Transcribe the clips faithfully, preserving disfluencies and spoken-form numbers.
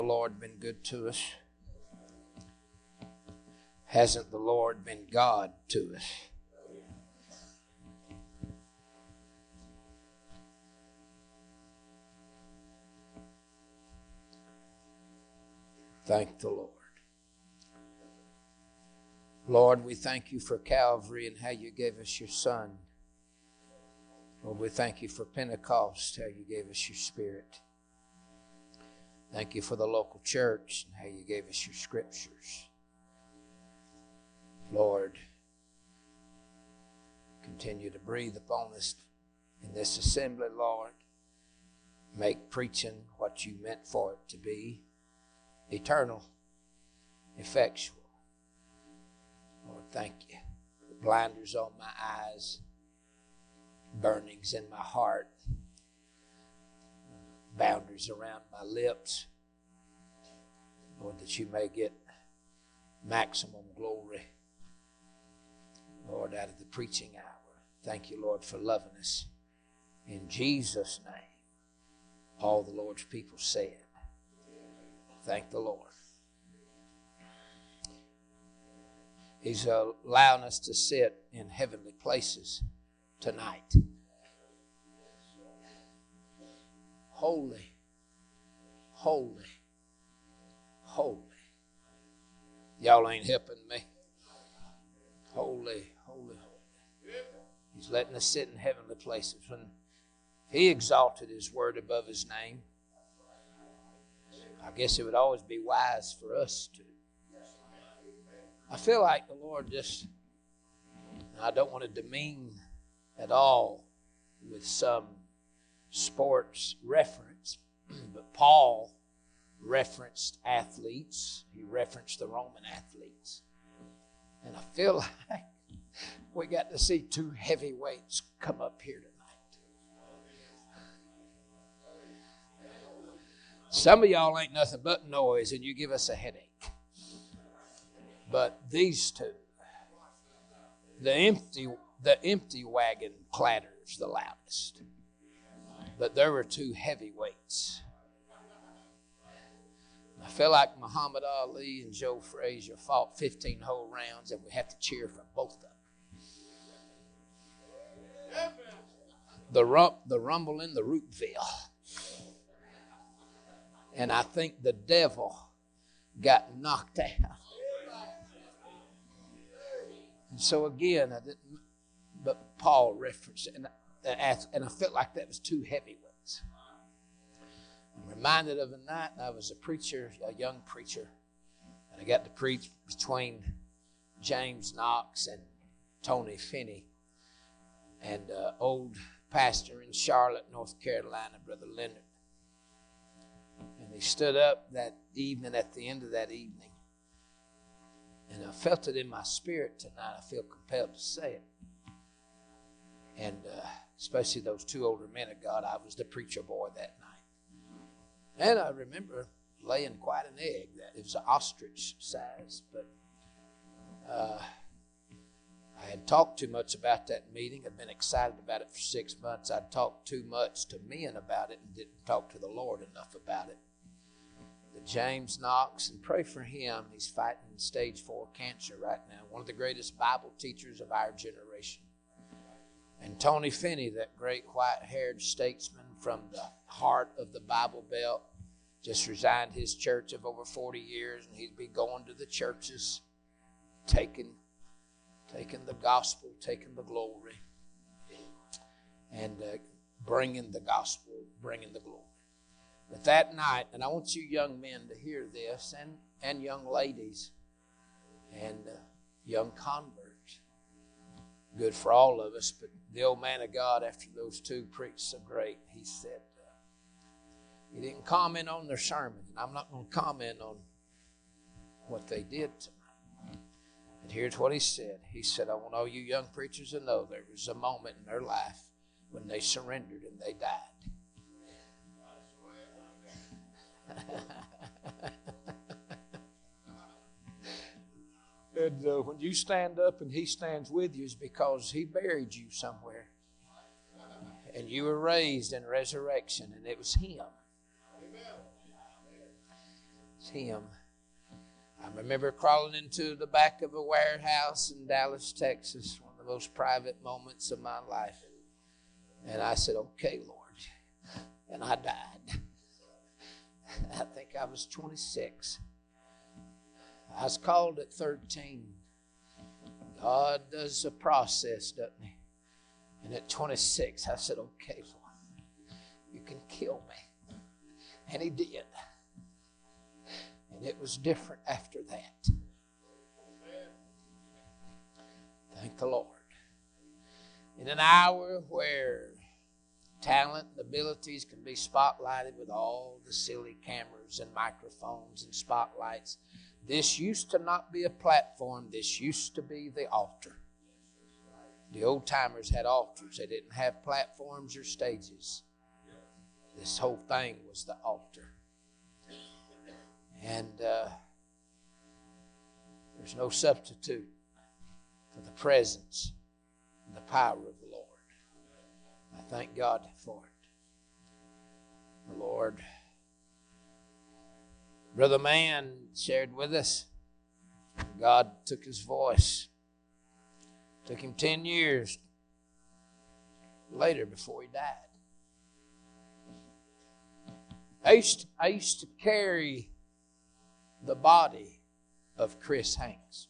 The Lord been good to us? Hasn't the Lord been God to us? Thank the Lord. Lord, we thank you for Calvary and how you gave us your Son. Lord, we thank you for Pentecost, how you gave us your Spirit. Thank you for the local church and how you gave us your scriptures. Lord, continue to breathe upon us in this assembly, Lord. Make preaching what you meant for it to be, eternal, effectual. Lord, thank you. Blinders on my eyes, burnings in my heart, boundaries around my lips. Lord, that you may get maximum glory, Lord, out of the preaching hour. Thank you, Lord, for loving us. In Jesus' name, all the Lord's people said, thank the Lord. He's allowing us to sit in heavenly places tonight. Holy, holy, holy. Y'all ain't helping me. Holy, holy, holy. He's letting us sit in heavenly places. When he exalted his word above his name, I guess it would always be wise for us to. I feel like the Lord just, I don't want to demean at all with some sports reference, but Paul referenced athletes. He referenced the Roman athletes. And I feel like we got to see two heavyweights come up here tonight. Some of y'all ain't nothing but noise and you give us a headache. But these two, the empty, the empty wagon clatters the loudest. But there were two heavyweights. I feel like Muhammad Ali and Joe Frazier fought fifteen whole rounds, and we have to cheer for both of them. The rump, the rumble in the Rootville. And I think the devil got knocked out. And so again, I didn't, but Paul referenced it, and I, and I felt like that was two heavyweights. I'm reminded of a night I was a preacher, a young preacher, and I got to preach between James Knox and Tony Finney, and uh, old pastor in Charlotte, North Carolina, Brother Leonard. And he stood up that evening, at the end of that evening, and I felt it in my spirit tonight. I feel compelled to say it. And uh, especially those two older men of God, I was the preacher boy that night. And I remember laying quite an egg. That it was an ostrich size. But uh, I had talked too much about that meeting. I'd been excited about it for six months. I'd talked too much to men about it and didn't talk to the Lord enough about it. James Knox, and pray for him. He's fighting stage four cancer right now. One of the greatest Bible teachers of our generation. And Tony Finney, that great white-haired statesman from the heart of the Bible Belt, just resigned his church of over forty years, and he'd be going to the churches, taking, taking the gospel, taking the glory, and uh, bringing the gospel, bringing the glory. But that night, and I want you young men to hear this, and, and young ladies, and uh, young converts, good for all of us, but the old man of God, after those two preached so great, he said, uh, he didn't comment on their sermon, and I'm not going to comment on what they did tonight. But here's what he said. He said, I want all you young preachers to know there was a moment in their life when they surrendered and they died. And uh, when you stand up and he stands with you, is because he buried you somewhere. And you were raised in resurrection, and it was him. him. I remember crawling into the back of a warehouse in Dallas, Texas, one of the most private moments of my life. And I said, okay, Lord. And I died. I think I was twenty-six. I was called at thirteen. God does a process, doesn't he? And at twenty-six, I said, okay, Lord, you can kill me. And he did. And it was different after that. Thank the Lord. In an hour where talent and abilities can be spotlighted with all the silly cameras and microphones and spotlights, this used to not be a platform. This used to be the altar. The old timers had altars. They didn't have platforms or stages. This whole thing was the altar. And uh, there's no substitute for the presence and the power of the Lord. I thank God for it. The Lord, Brother Mann shared with us, God took his voice. Took him ten years later before he died. I used to, I used to carry the body of Chris Hanks.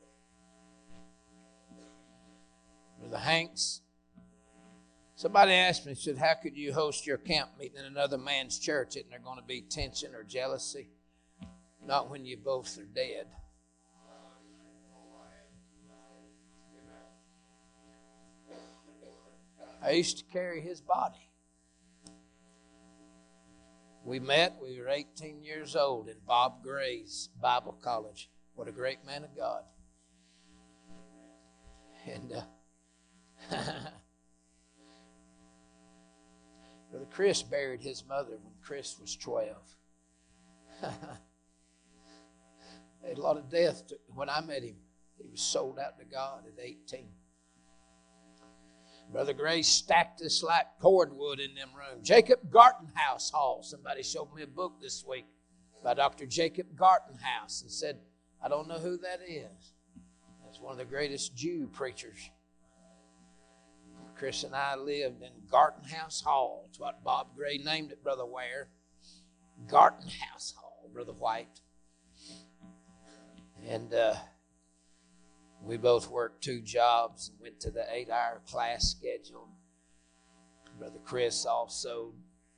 Brother Hanks, somebody asked me, said, how could you host your camp meeting in another man's church? Isn't there going to be tension or jealousy? Not when you both are dead. I used to carry his body. We met, we were eighteen years old in Bob Gray's Bible College. What a great man of God. And uh, Brother Chris buried his mother when Chris was twelve. They had a lot of death to, when I met him. He was sold out to God at eighteen. Brother Gray stacked us like cordwood in them rooms. Jacob Gartenhouse Hall. Somebody showed me a book this week by Doctor Jacob Gartenhouse and said, I don't know who that is. That's one of the greatest Jew preachers. Chris and I lived in Gartenhouse Hall. That's what Bob Gray named it, Brother Ware. Gartenhouse Hall, Brother White. And uh, we both worked two jobs and went to the eight-hour class schedule. Brother Chris also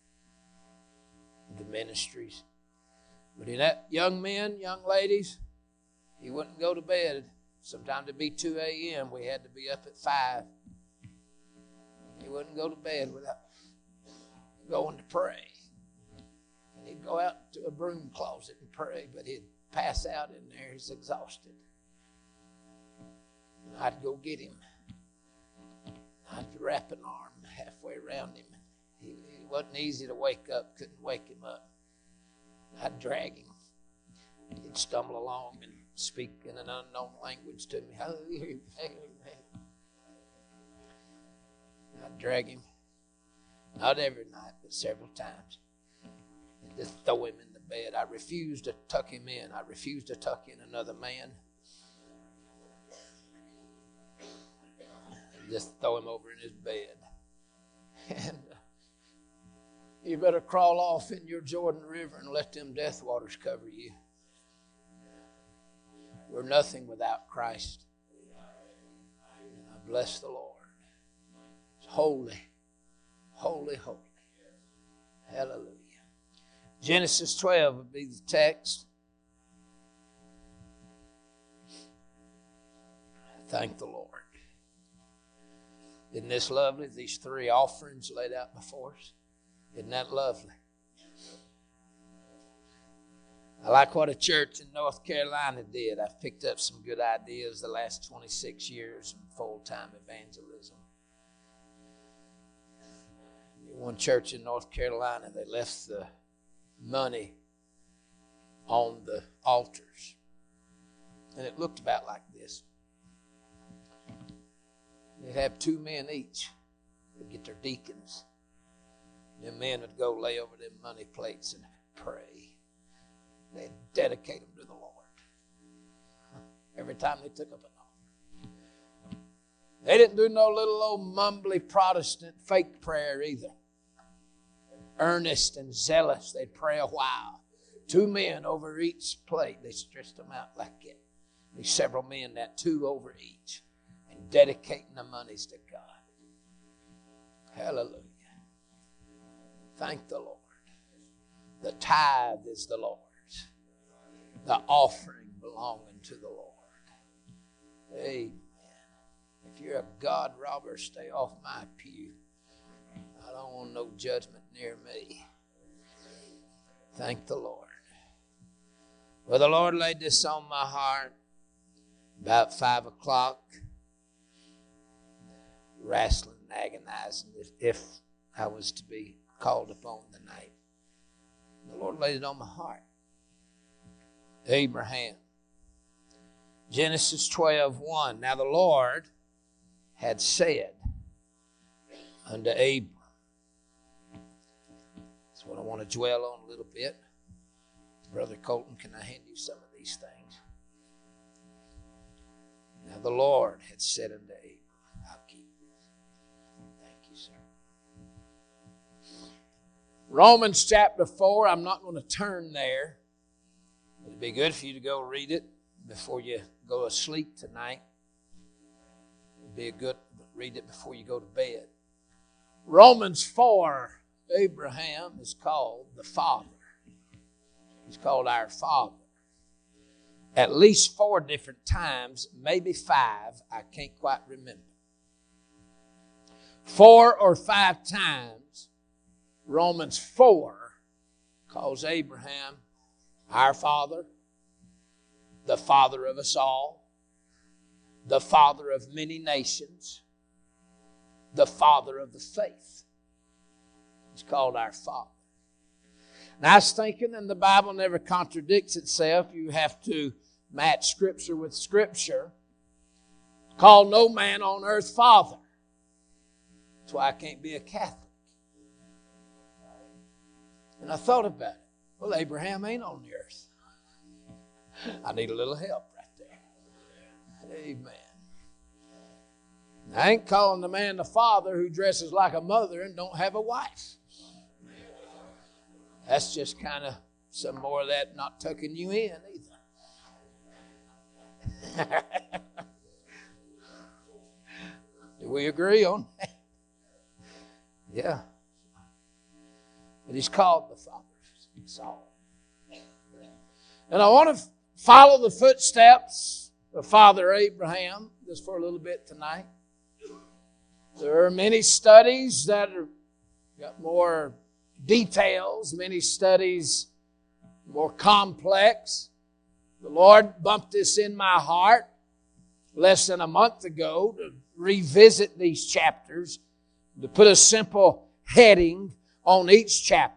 the ministries. But in that, young men, young ladies, he wouldn't go to bed. Sometimes it'd be two a.m. We had to be up at five. He wouldn't go to bed without going to pray. And he'd go out to a broom closet and pray, but he'd pass out in there. He's exhausted. And I'd go get him. I'd wrap an arm halfway around him. He, it wasn't easy to wake up. Couldn't wake him up. I'd drag him. He'd stumble along and speak in an unknown language to me. I'd drag him. Not every night, but several times. And just throw him in the bed. I refused to tuck him in. I refused to tuck in another man. Just throw him over in his bed. And uh, you better crawl off in your Jordan River and let them death waters cover you. We're nothing without Christ. And I bless the Lord. It's holy, holy, holy. Hallelujah. Genesis twelve would be the text. Thank the Lord. Isn't this lovely? These three offerings laid out before us. Isn't that lovely? I like what a church in North Carolina did. I've picked up some good ideas the last twenty-six years in full-time evangelism. One church in North Carolina, they left the money on the altars. And it looked about like this. They'd have two men each. They'd get their deacons. Them men would go lay over them money plates and pray. They'd dedicate them to the Lord. Every time they took up an offering. They didn't do no little old mumbly Protestant fake prayer either. Earnest and zealous, they'd pray a while. Two men over each plate, they stretched them out like it. These several men, that two over each, and dedicating the monies to God. Hallelujah. Thank the Lord. The tithe is the Lord's. The offering belonging to the Lord. Amen. If you're a God robber, stay off my pew. I don't want no judgment near me. Thank the Lord. Well, the Lord laid this on my heart about five o'clock. Wrestling, agonizing if, if I was to be called upon tonight. The Lord laid it on my heart. Abraham. Genesis twelve one. Now the Lord had said unto Abram. That's what I want to dwell on a little bit. Brother Colton, can I hand you some of these things? Now the Lord had said unto Abram. I'll keep this. Thank you, sir. Romans chapter four. I'm not going to turn there. It'd be good for you to go read it before you go to sleep tonight. It'd be a good read it before you go to bed. Romans four, Abraham is called the Father. He's called our Father. At least four different times, maybe five, I can't quite remember. Four or five times, Romans four calls Abraham our Father, the Father of us all, the Father of many nations, the Father of the faith. He's called our Father. Now I was thinking, and the Bible never contradicts itself. You have to match Scripture with Scripture. Call no man on earth Father. That's why I can't be a Catholic. And I thought about it. Well, Abraham ain't on the earth. I need a little help right there. Amen. I ain't calling the man the father who dresses like a mother and don't have a wife. That's just kind of some more of that not tucking you in either. Do we agree on that? Yeah. But he's called the Father. That's all. And I want to follow the footsteps of Father Abraham just for a little bit tonight. There are many studies that are got more details, many studies more complex. The Lord bumped this in my heart less than a month ago to revisit these chapters, to put a simple heading on each chapter.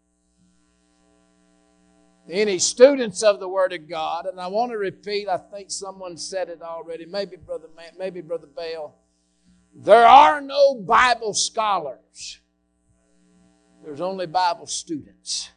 Any students of the Word of God, and I want to repeat, I think someone said it already, maybe Brother Man, maybe Brother Bell, there are no Bible scholars. There's only Bible students.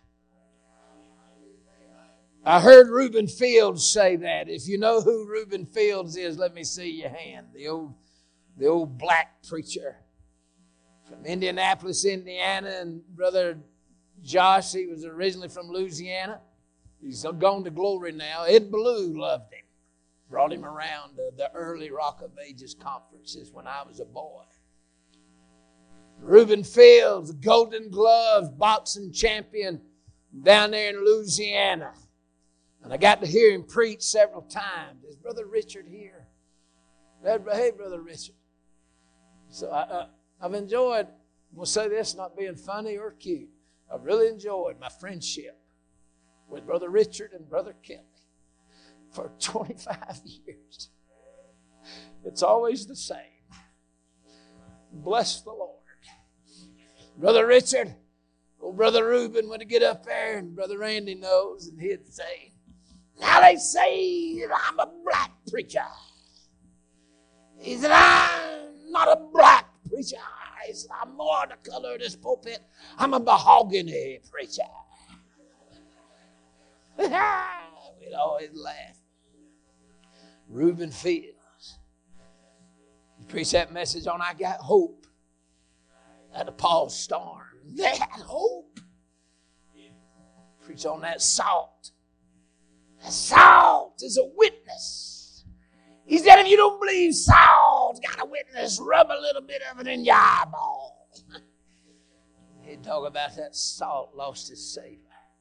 I heard Reuben Fields say that. If you know who Reuben Fields is, let me see your hand. The old, the old black preacher from Indianapolis, Indiana, and Brother Josh, he was originally from Louisiana. He's gone to glory now. Ed Ballou loved him. Brought him around to the early Rock of Ages conferences when I was a boy. Reuben Fields, Golden Glove boxing champion down there in Louisiana. And I got to hear him preach several times. Is Brother Richard here? Hey, Brother Richard. So I, uh, I've enjoyed, I'm going to say this, not being funny or cute. I've really enjoyed my friendship with Brother Richard and Brother Kelly for twenty-five years. It's always the same. Bless the Lord. Brother Richard, old Brother Reuben would get up there, and Brother Randy knows, and he'd say, now they say that I'm a black preacher. He said, I'm not a black preacher. He said, I'm more the color of this pulpit. I'm a mahogany preacher. They'd always laugh. Reuben Fields. He preached that message on I Got Hope. At the Paul Storm. They had hope. Preach on that salt. That salt is a witness. He said, if you don't believe salt's got a witness, rub a little bit of it in your eyeball. He'd talk about that salt lost his savor.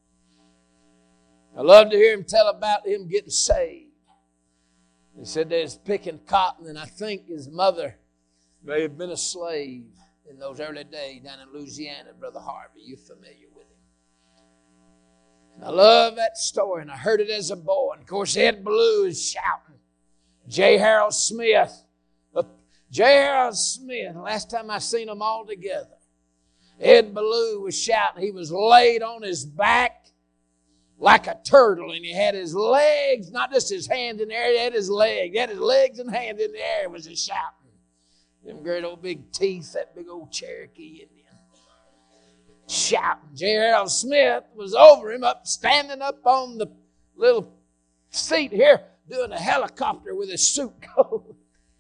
I love to hear him tell about him getting saved. He said they was picking cotton, and I think his mother may have been a slave in those early days down in Louisiana. Brother Harvey, you're familiar with him. And I love that story, and I heard it as a boy. And of course, Ed Ballou is shouting. J. Harold Smith. Uh, J. Harold Smith, the last time I seen them all together, Ed Ballou was shouting. He was laid on his back like a turtle, and he had his legs, not just his hands in the air, he had his legs. He had his legs and hands in the air, was just shouting. Them great old big teeth, that big old Cherokee Indian. Shouting. J. Harold Smith was over him, up standing up on the little seat here, doing a helicopter with his suit coat.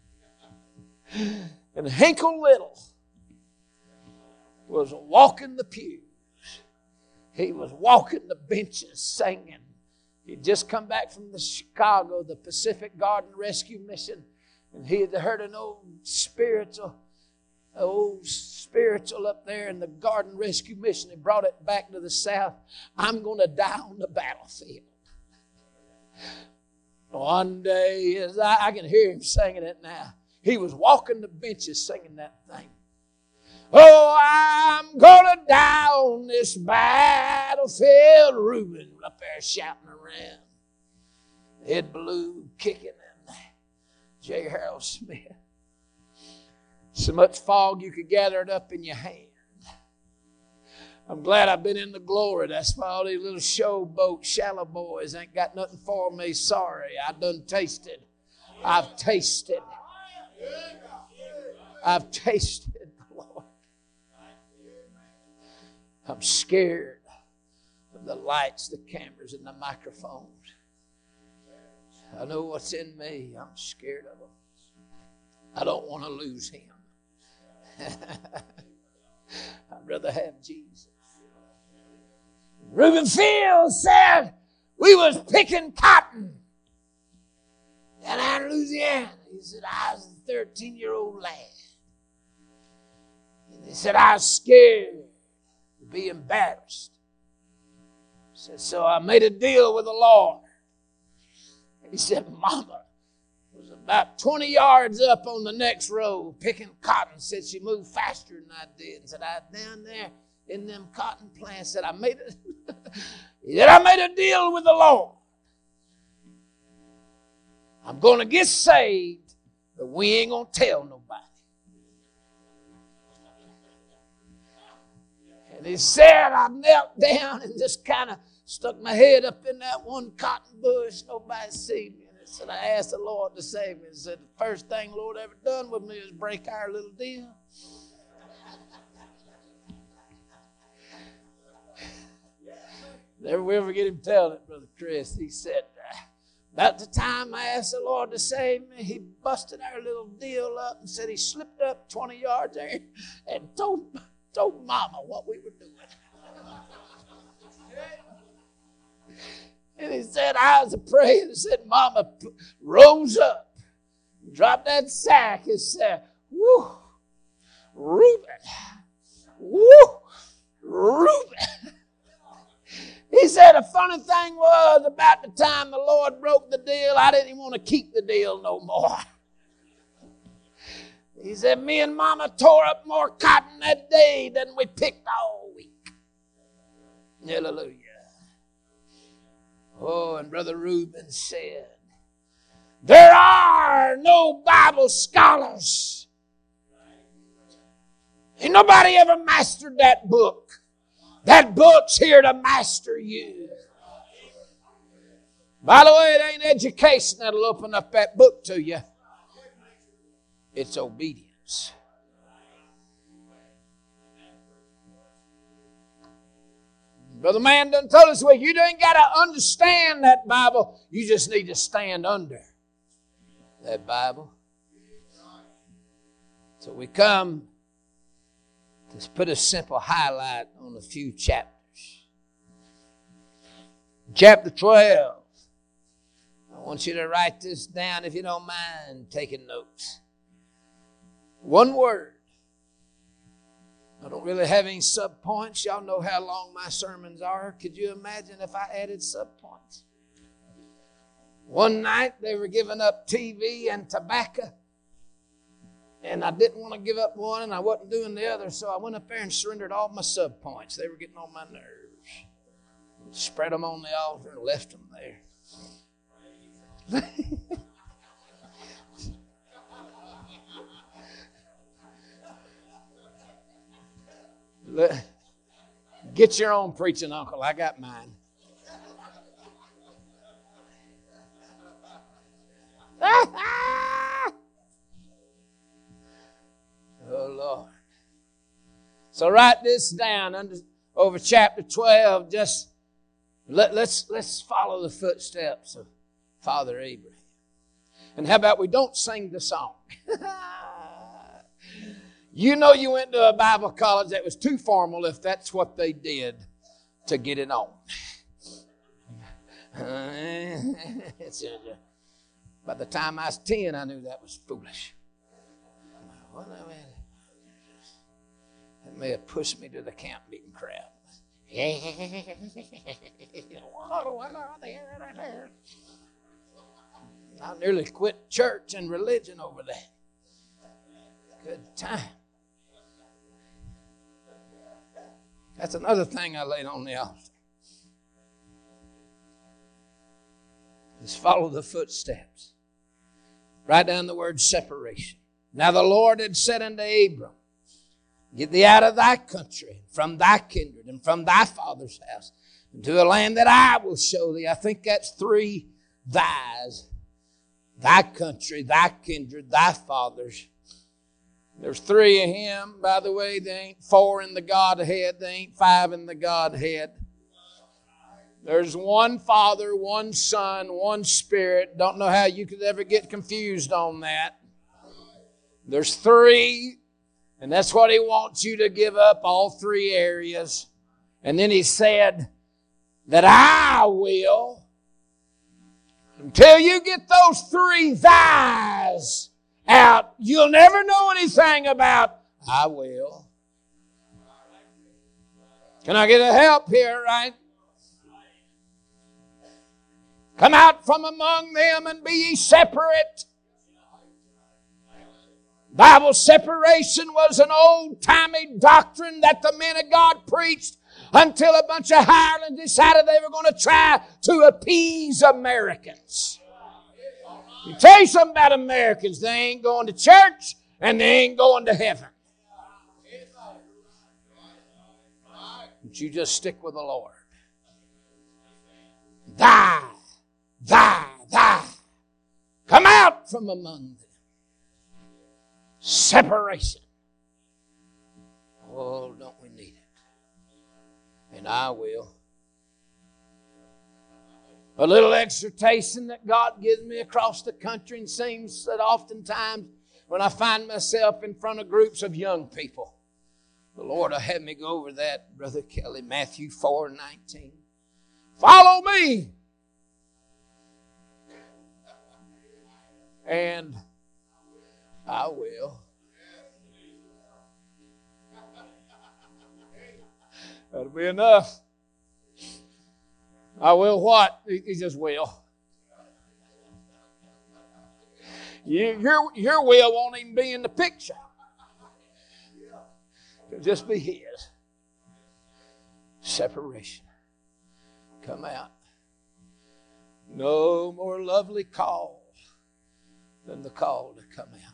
And Hinkle Little was walking the pews. He was walking the benches singing. He'd just come back from the Chicago, the Pacific Garden Rescue Mission. And he had heard an old spiritual, old spiritual up there in the Garden Rescue Mission. He brought it back to the South. I'm going to die on the battlefield. One day, as I, I can hear him singing it now. He was walking the benches singing that thing. Oh, I'm going to die on this battlefield. Reuben up there shouting around. Ed Ballou kicking him. J. Harold Smith. So much fog you could gather it up in your hand. I'm glad I've been in the glory. That's why all these little showboat, shallow boys ain't got nothing for me. Sorry, I done tasted. I've tasted. I've tasted the Lord. I'm scared of the lights, the cameras, and the microphones. I know what's in me. I'm scared of him. I don't want to lose him. I'd rather have Jesus. Reuben Fields said we was picking cotton down in Louisiana. He said I was a thirteen-year-old lad. And he said I was scared to be embarrassed. He said, so I made a deal with the Lord. He said, Mama was about twenty yards up on the next row picking cotton. Said she moved faster than I did. Said I was down there in them cotton plants. Said I made a, he said, I made a deal with the Lord. I'm going to get saved, but we ain't going to tell nobody. And he said, I knelt down and just kind of stuck my head up in that one cotton bush. Nobody see me. And I said, I asked the Lord to save me. He said, the first thing the Lord ever done with me is break our little deal. Never will ever get him telling it, Brother Chris. He said, about the time I asked the Lord to save me, he busted our little deal up and said he slipped up twenty yards there and told, told Mama what we were doing. And he said, I was praying and said, Mama rose up, dropped that sack and said, woo, Reuben, woo, Reuben. He said, the funny thing was, about the time the Lord broke the deal, I didn't even want to keep the deal no more. He said, me and Mama tore up more cotton that day than we picked all week. Hallelujah. Oh, and Brother Reuben said, there are no Bible scholars. Ain't nobody ever mastered that book. That book's here to master you. By the way, it ain't education that'll open up that book to you. It's obedience. Brother Man done told us, well, you ain't got to understand that Bible. You just need to stand under that Bible. So we come to put a simple highlight on a few chapters. Chapter twelve. I want you to write this down if you don't mind taking notes. One word. I don't really have any subpoints. Y'all know how long my sermons are. Could you imagine if I added subpoints? One night they were giving up T V and tobacco. And I didn't want to give up one and I wasn't doing the other. So I went up there and surrendered all my subpoints. They were getting on my nerves. Spread them on the altar and left them there. Get your own preaching, uncle. I got mine. Oh, Lord. So write this down under, over chapter twelve. Just let, let's, let's follow the footsteps of Father Abraham. And how about we don't sing the song? You know you went to a Bible college that was too formal if that's what they did to get it on. By the time I was ten, I knew that was foolish. It may have pushed me to the camp meeting crowd. I nearly quit church and religion over that. Good time. That's another thing I laid on the altar. Just follow the footsteps. Write down the word separation. Now the Lord had said unto Abram, get thee out of thy country, from thy kindred, and from thy father's house, into a land that I will show thee. I think that's three thys. Thy country, thy kindred, thy fathers. There's three of him. By the way, there ain't four in the Godhead. There ain't five in the Godhead. There's one Father, one Son, one Spirit. Don't know how you could ever get confused on that. There's three, and that's what he wants you to give up, all three areas. And then he said that I will, until you get those three thys out, you'll never know anything about I will. Can I get a help here, right? Come out from among them and be ye separate. Bible separation was an old-timey doctrine that the men of God preached until a bunch of hirelings decided they were going to try to appease Americans. Let me tell you something about Americans. They ain't going to church and they ain't going to heaven. But you just stick with the Lord. Thy, thy, thy. Come out from among them. Separation. Oh, don't we need it? And I will. A little exhortation that God gives me across the country, and seems that oftentimes when I find myself in front of groups of young people, the Lord will have me go over that, Brother Kelly, Matthew four nineteen. Follow me. And I will. That'll be enough. I will what? He just will. You, your, your will won't even be in the picture. It'll just be His. Separation. Come out. No more lovely call than the call to come out.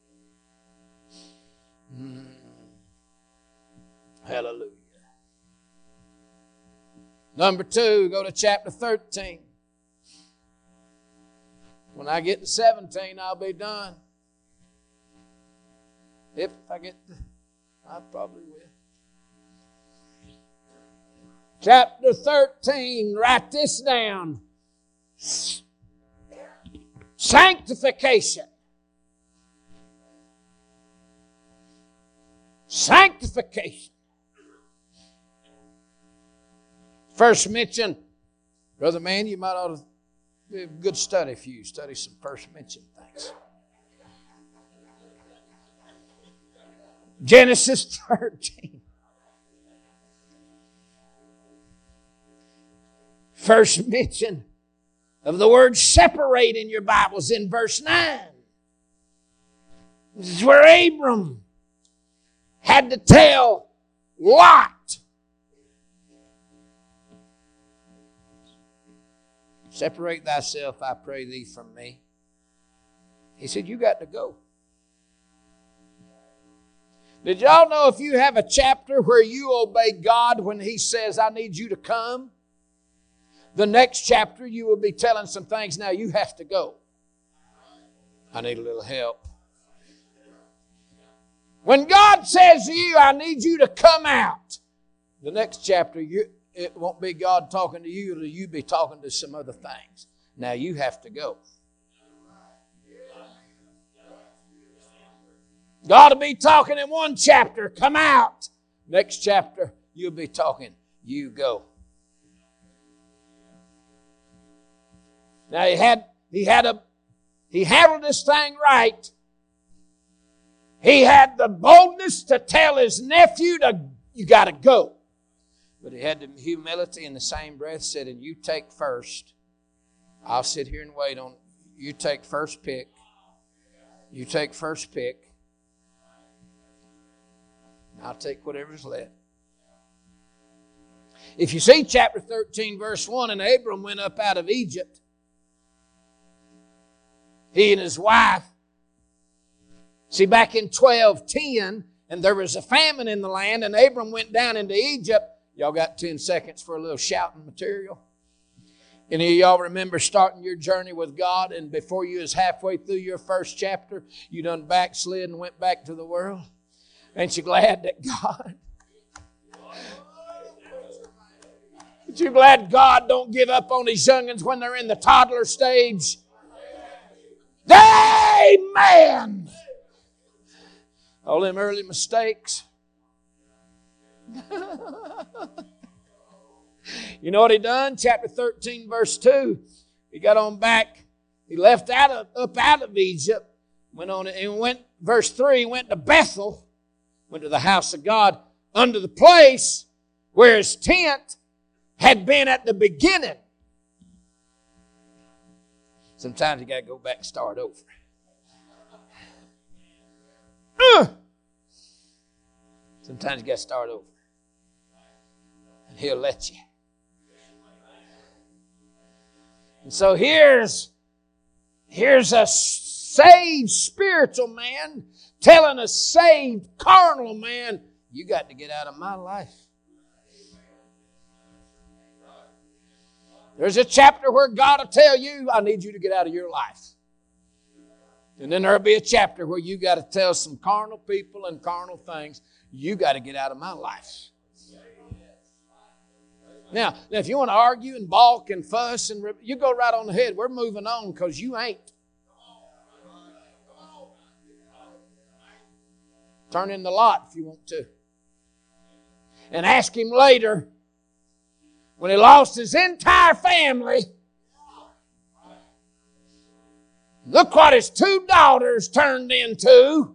Mm. Hallelujah. Number two, go to chapter thirteen. When I get to seventeen, I'll be done. If I get to, I probably will. Chapter thirteen, write this down. Sanctification. Sanctification. First mention, Brother Man, you might ought to be a good study for you. Study some first mention things. Genesis thirteen. First mention of the word separate in your Bibles in verse nine. This is where Abram had to tell Lot, separate thyself, I pray thee, from me. He said, you got to go. Did y'all know if you have a chapter where you obey God when He says, I need you to come, the next chapter you will be telling some things, now you have to go. I need a little help. When God says to you, I need you to come out, the next chapter, you, it won't be God talking to you, it'll you be talking to some other things. Now you have to go. God will be talking in one chapter, come out. Next chapter, you'll be talking, you go. Now he had he had a he handled this thing right. He had the boldness to tell his nephew to you got to go. But he had the humility in the same breath said, and you take first. I'll sit here and wait on you. Take first pick. You take first pick. I'll take whatever's left. If you see chapter thirteen, verse one, and Abram went up out of Egypt, he and his wife. See, back in twelve ten, and there was a famine in the land, and Abram went down into Egypt. Y'all got ten seconds for a little shouting material? Any of y'all remember starting your journey with God, and before you was halfway through your first chapter, you done backslid and went back to the world? Ain't you glad that God... Ain't you glad God don't give up on His young'uns when they're in the toddler stage? Amen! All them early mistakes. You know what he done? Chapter thirteen, verse two. He got on back. He left out of, up out of Egypt. Went on and went, verse three, went to Bethel. Went to the house of God under the place where his tent had been at the beginning. Sometimes you got to go back and start over. Uh. Sometimes you got to start over. And He'll let you. And so here's, here's a saved spiritual man telling a saved carnal man, you got to get out of my life. There's a chapter where God will tell you, I need you to get out of your life. And then there'll be a chapter where you got to tell some carnal people and carnal things, you got to get out of my life. Now, now if you want to argue and balk and fuss, and you go right on ahead. We're moving on because you ain't. Turn in the lot if you want to. And ask him later, when he lost his entire family, look what his two daughters turned into.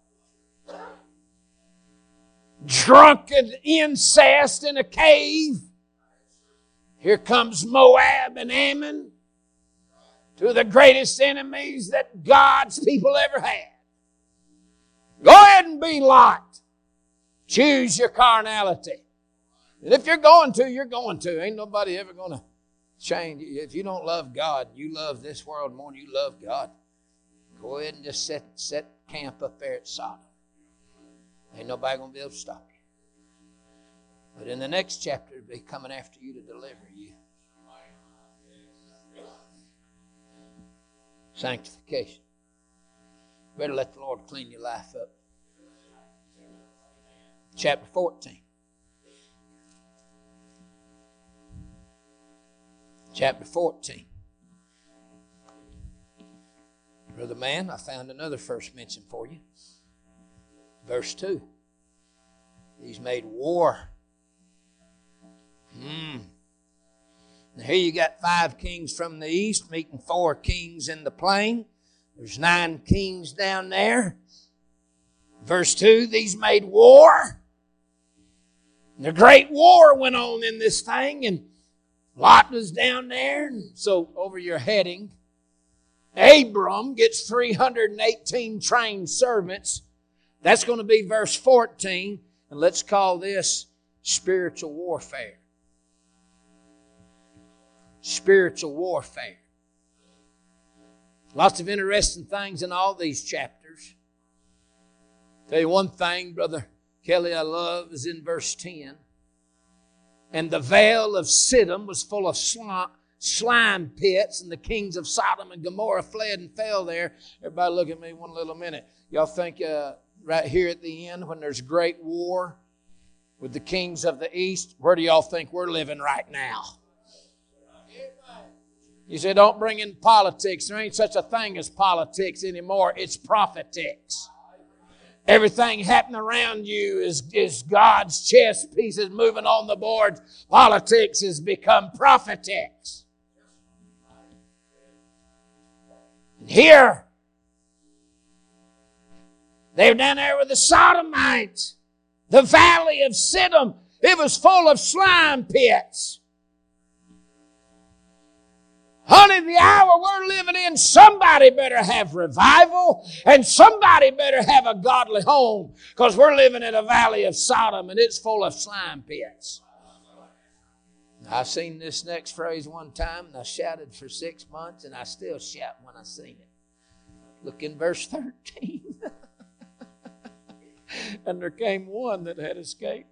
Drunken incest in a cave. Here comes Moab and Ammon, two of the greatest enemies that God's people ever had. Go ahead and be Lot. Choose your carnality. And if you're going to, you're going to. Ain't nobody ever going to change. If you don't love God, you love this world more than you love God. Go ahead and just set, set camp up there at Sodom. Ain't nobody going to be able to stop you. But in the next chapter, it'll be coming after you to deliver you. Sanctification. Better let the Lord clean your life up. Chapter fourteen. chapter fourteen. Brother Man, I found another first mention for you. Verse two. He's made war. Hmm. Now here you got five kings from the east meeting four kings in the plain. There's nine kings down there. Verse two, these made war. And a great war went on in this thing, and Lot was down there. And so over your heading, Abram gets three hundred eighteen trained servants. That's going to be verse fourteen. And let's call this spiritual warfare. Spiritual warfare. Lots of interesting things in all these chapters. Tell you one thing, Brother Kelly, I love is in verse ten. And the vale of Siddim was full of slime, slime pits, and the kings of Sodom and Gomorrah fled and fell there. Everybody look at me one little minute. Y'all think uh, right here at the end when there's great war with the kings of the east, where do y'all think we're living right now? You say, don't bring in politics. There ain't such a thing as politics anymore. It's prophetics. Everything happening around you is, is God's chess pieces moving on the board. Politics has become prophetics. Here, they were down there with the Sodomites. The valley of Siddim, it was full of slime pits. Honey, the hour we're living in, somebody better have revival and somebody better have a godly home, because we're living in a valley of Sodom and it's full of slime pits. I seen this next phrase one time and I shouted for six months and I still shout when I seen it. Look in verse thirteen. And there came one that had escaped.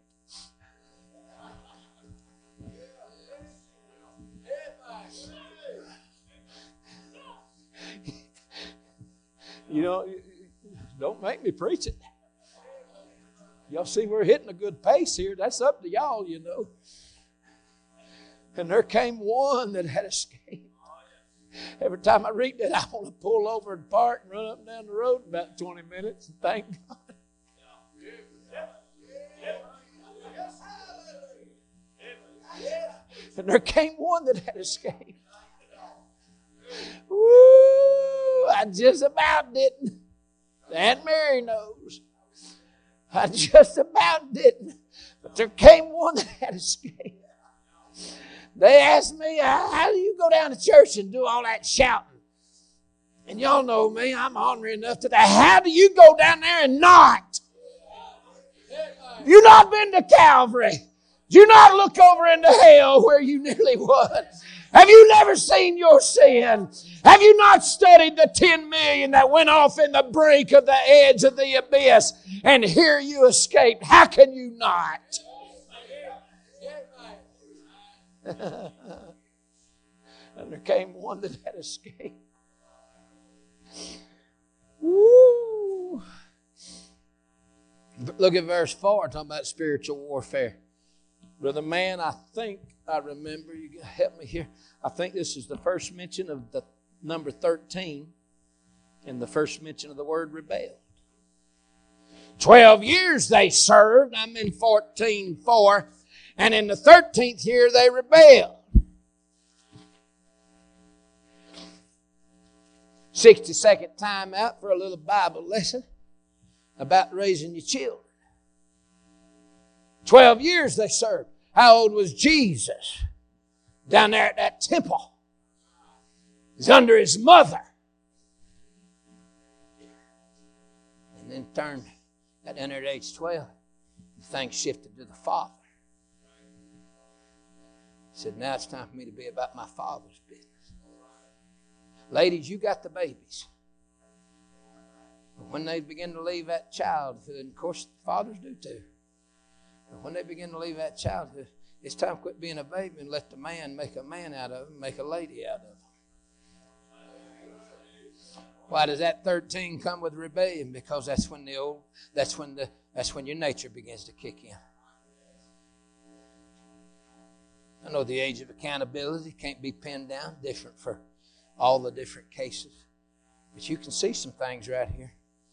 You know, don't make me preach it. Y'all see we're hitting a good pace here. That's up to y'all, you know. And there came one that had escaped. Every time I read that, I want to pull over and park and run up and down the road in about twenty minutes and thank God. And there came one that had escaped. Woo! I just about didn't. Aunt Mary knows. I just about didn't. But there came one that had escaped. They asked me, how do you go down to church and do all that shouting? And y'all know me, I'm ornery enough to that. How do you go down there and not? You not been to Calvary. Do not look over into hell where you nearly was. Have you never seen your sin? Have you not studied the ten million that went off in the brink of the edge of the abyss, and here you escaped? How can you not? And there came one that had escaped. Woo! Look at verse four, talking about spiritual warfare. Brother Man, I think I remember, you can help me here. I think this is the first mention of the number thirteen and the first mention of the word rebelled. Twelve years they served. I'm in fourteen four. And in the thirteenth year they rebelled. sixty-second time out for a little Bible lesson about raising your children. Twelve years they served. How old was Jesus? Down there at that temple. He's under his mother. And then turned, got down there at age twelve. Things shifted to the Father. He said, now it's time for me to be about my Father's business. Ladies, you got the babies. But when they begin to leave that childhood, and of course fathers do too. But when they begin to leave that childhood, it's time to quit being a baby and let the man make a man out of them, make a lady out of them. Why does that thirteen come with rebellion? Because that's when the old, that's when the, that's when your nature begins to kick in. I know the age of accountability can't be pinned down, different for all the different cases. But you can see some things right here.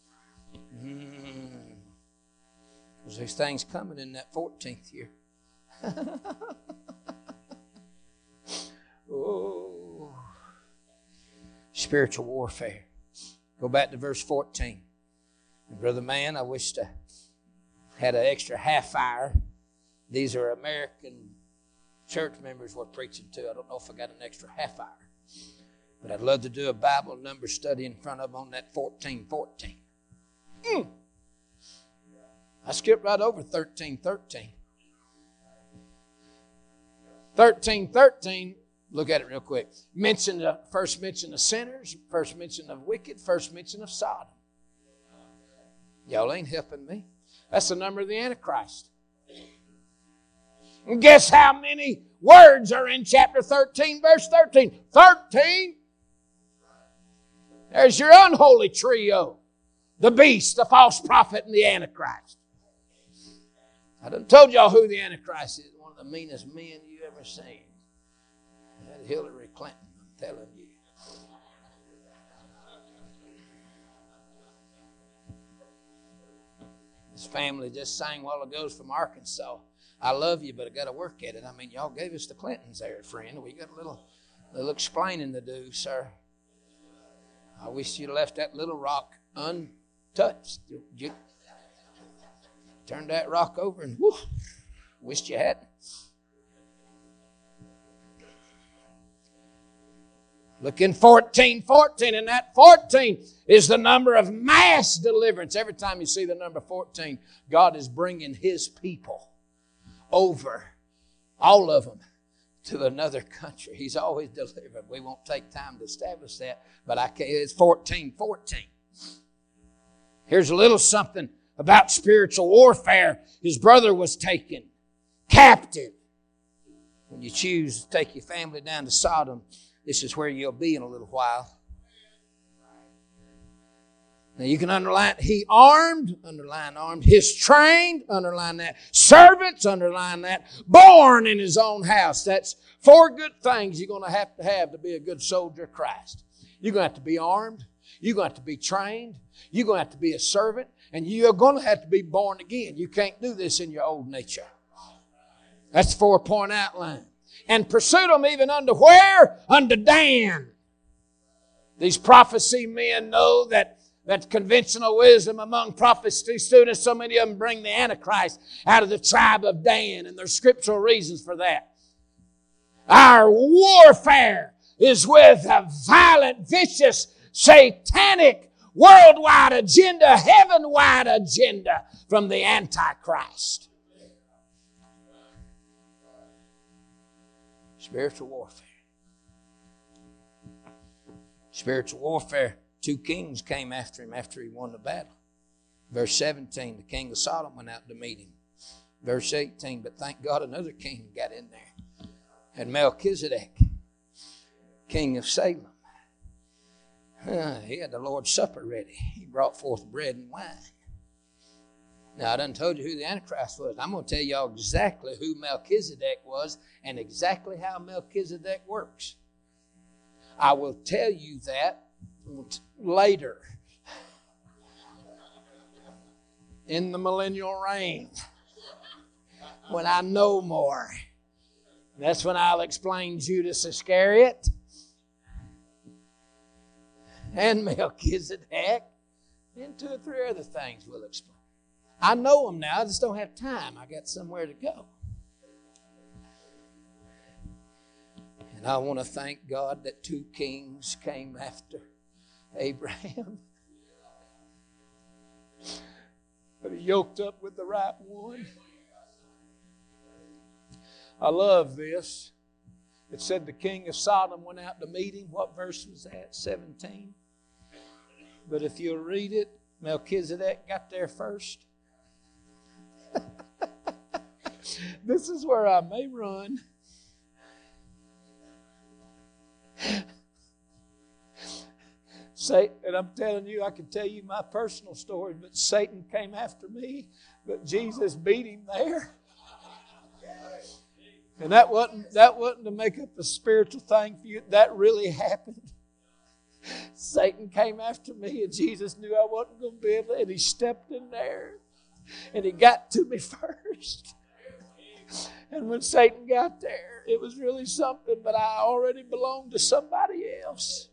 Mm. Because there's things coming in that fourteenth year. Oh. Spiritual warfare. Go back to verse fourteen. And Brother Man, I wish I had an extra half hour. These are American church members we're preaching to. I don't know if I got an extra half hour. But I'd love to do a Bible number study in front of them on that fourteen fourteen. Mm. I skipped right over thirteen thirteen. thirteen thirteen, look at it real quick. Mention the first mention of sinners, first mention of wicked, first mention of Sodom. Y'all ain't helping me. That's the number of the Antichrist. And guess how many words are in chapter thirteen, verse thirteen? thirteen. There's your unholy trio. The beast, the false prophet, and the Antichrist. I done told y'all who the Antichrist is. One of the meanest men you ever seen. That Hillary Clinton, I'm telling you. This family just sang a while ago from Arkansas. I love you, but I got to work at it. I mean, y'all gave us the Clintons there, friend. We got a little, little explaining to do, sir. I wish you left that little rock untouched. You turned that rock over and whoo, wished you hadn't. Look in fourteen fourteen, and that fourteen is the number of mass deliverance. Every time you see the number fourteen, God is bringing His people over, all of them, to another country. He's always delivered. We won't take time to establish that, but I can't. It's fourteen fourteen. Here's a little something about spiritual warfare. His brother was taken captive. When you choose to take your family down to Sodom, this is where you'll be in a little while. Now you can underline, he armed, underline armed. His trained, underline that. Servants, underline that. Born in his own house. That's four good things you're going to have to have to be a good soldier of Christ. You're going to have to be armed. You're going to have to be trained. You're going to have to be a servant. And you're going to have to be born again. You can't do this in your old nature. That's the four-point outline. And pursued them even unto where? Unto Dan. These prophecy men know that That conventional wisdom among prophecy students, so many of them bring the Antichrist out of the tribe of Dan, and there's scriptural reasons for that. Our warfare is with a violent, vicious, satanic, worldwide agenda, heaven-wide agenda from the Antichrist. Spiritual warfare. Spiritual warfare. Two kings came after him after he won the battle. Verse seventeen, the king of Sodom went out to meet him. Verse eighteen, but thank God another king got in there. And Melchizedek, king of Salem. Uh, he had the Lord's Supper ready. He brought forth bread and wine. Now, I done told you who the Antichrist was. I'm going to tell y'all exactly who Melchizedek was and exactly how Melchizedek works. I will tell you that later in the millennial reign when I know more. That's when I'll explain Judas Iscariot and Melchizedek and two or three other things we'll explain. I know them now. I just don't have time. I got somewhere to go. And I want to thank God that two kings came after Abraham. But he yoked up with the right one. I love this. It said the king of Sodom went out to meet him. What verse was that? seventeen. But if you'll read it, Melchizedek got there first. This is where I may run. Satan, and I'm telling you, I can tell you my personal story, but Satan came after me, but Jesus beat him there. And that wasn't, that wasn't to make up a spiritual thing for you. That really happened. Satan came after me, and Jesus knew I wasn't going to be able to, and he stepped in there, and he got to me first. And when Satan got there, it was really something, but I already belonged to somebody else.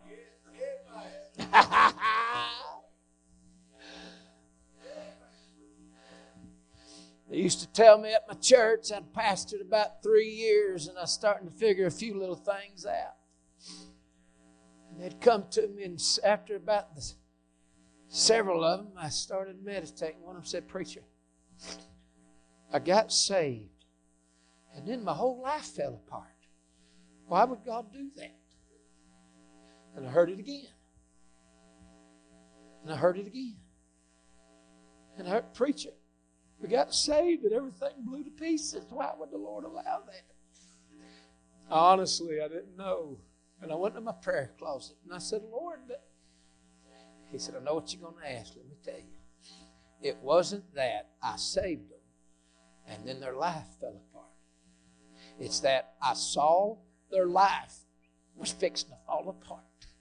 They used to tell me at my church, I'd pastored about three years, and I was starting to figure a few little things out. And they'd come to me, and after about the, several of them, I started meditating. One of them said, "Preacher, I got saved, and then my whole life fell apart. Why would God do that?" And I heard it again. And I heard it again. And I heard, "Preacher, we got saved and everything blew to pieces. Why would the Lord allow that?" Honestly, I didn't know. And I went to my prayer closet and I said, "Lord," he said, "I know what you're going to ask. Let me tell you. It wasn't that I saved them and then their life fell apart. It's that I saw their life was fixing to fall apart.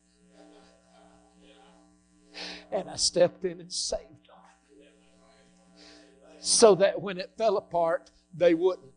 And I stepped in and saved them. So that when it fell apart, they wouldn't."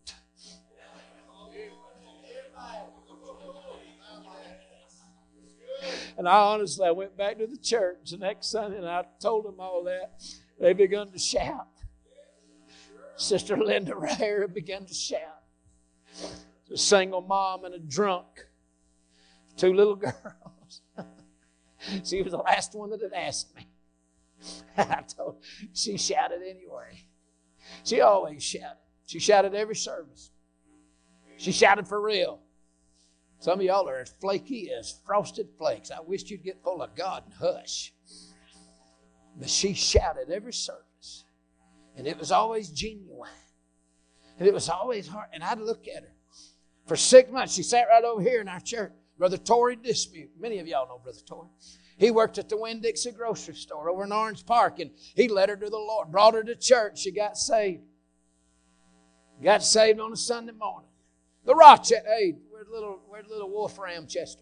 And I honestly, I went back to the church the next Sunday and I told them all that. They began to shout. Sister Linda right here began to shout. A single mom and a drunk. Two little girls. She was the last one that had asked me. I told her, she shouted anyway. She always shouted. She shouted every service. She shouted for real. Some of y'all are as flaky as frosted flakes. I wish you'd get full of God and hush. But she shouted every service. And it was always genuine. And it was always hard. And I'd look at her. For six months, she sat right over here in our church. Brother Torrey Dispute. Many of y'all know Brother Torrey. He worked at the Winn-Dixie grocery store over in Orange Park. And he led her to the Lord. Brought her to church. She got saved. Got saved on a Sunday morning. The Rochester. Hey, where's little, where's little Wolfram Chester?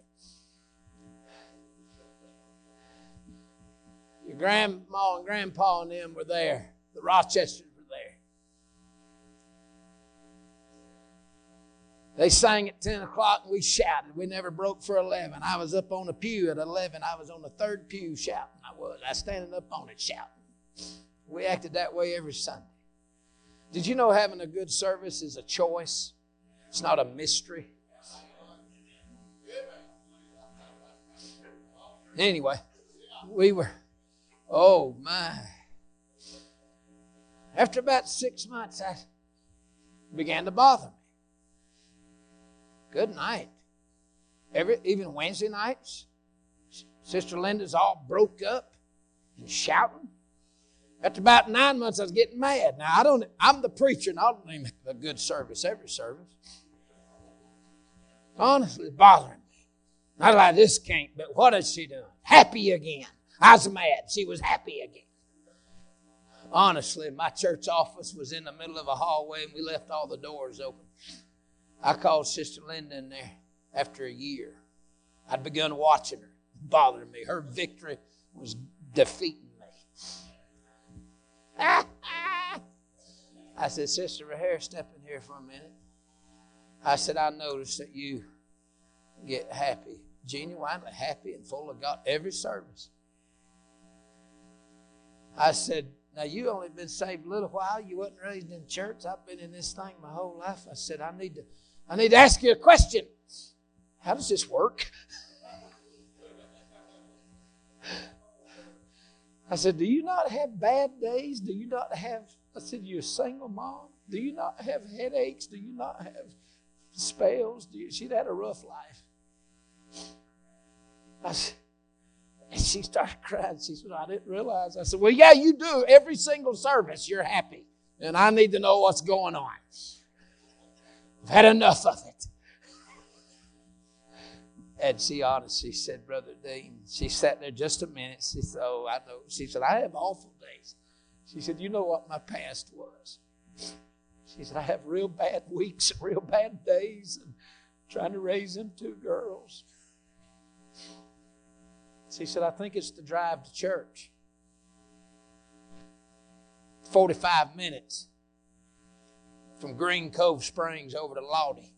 Your grandma and grandpa and them were there. The Rochesters were there. They sang at ten o'clock and we shouted. We never broke for eleven. I was up on a pew at eleven. I was on the third pew shouting. I was. I was standing up on it shouting. We acted that way every Sunday. Did you know having a good service is a choice? It's not a mystery. Anyway, we were, oh my. After about six months, I began to bother me. Good night. Every, even Wednesday nights, Sister Linda's all broke up and shouting. After about nine months, I was getting mad. Now, I don't, I'm the preacher, and I don't even have a good service every service. Honestly, it's bothering me. Not like this can't, but what is she doing? Happy again. I was mad. She was happy again. Honestly, my church office was in the middle of a hallway, and we left all the doors open. I called Sister Linda in there after a year. I'd begun watching her. It bothered me. Her victory was defeating me. I said, "Sister Rahare, step in here for a minute." I said, "I noticed that you get happy, genuinely happy and full of God every service." I said, "Now you only been saved a little while. You wasn't raised in church. I've been in this thing my whole life." I said, I need to, I need to ask you a question. How does this work?" I said, "Do you not have bad days? Do you not have," I said, "you're a single mom. Do you not have headaches? Do you not have spells?" Do you? She'd had a rough life. I said, and she started crying. She said, "I didn't realize." I said, "Well, yeah, you do. Every single service, you're happy. And I need to know what's going on. I've had enough of it." And she honestly said, "Brother Dean," she sat there just a minute. She said, "Oh, I know." She said, "I have awful days." She said, "You know what my past was." She said, I have real bad weeks and real bad days and trying to raise them two girls. She said, I think it's the drive to church. forty-five minutes from Green Cove Springs over to Lottie.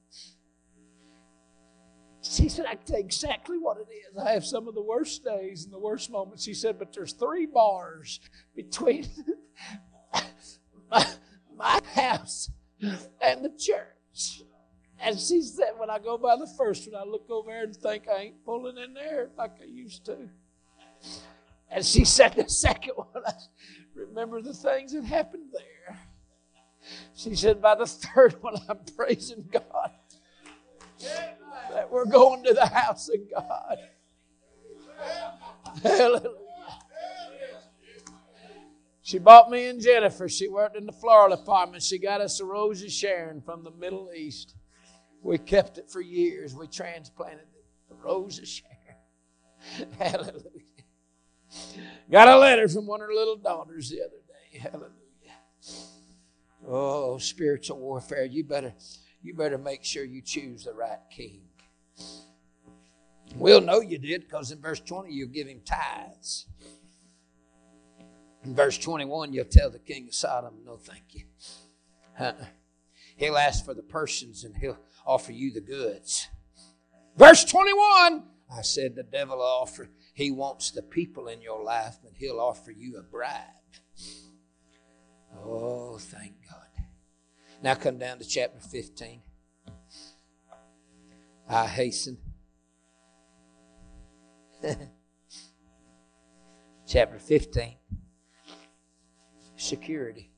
She said, I can tell you exactly what it is. I have some of the worst days and the worst moments. She said, but there's three bars between my, my house and the church. And she said, when I go by the first one, I look over there and think I ain't pulling in there like I used to. And she said, the second one, I remember the things that happened there. She said, by the third one, I'm praising God that we're going to the house of God. Hallelujah. She bought me and Jennifer. She worked in the floral department. She got us a Rose of Sharon from the Middle East. We kept it for years. We transplanted it. The Rose of Sharon. Hallelujah. Got a letter from one of her little daughters the other day. Hallelujah. Oh, spiritual warfare. You better, you better make sure you choose the right king. We'll know you did because in verse twenty you'll give him tithes. In verse twenty-one you'll tell the king of Sodom, no thank you. Uh-uh. He'll ask for the persons and he'll offer you the goods. Verse twenty-one, I said the devil will offer, he wants the people in your life, but he'll offer you a bribe. Oh, thank God. Now come down to chapter fifteen. I hasten. Chapter fifteen. Security.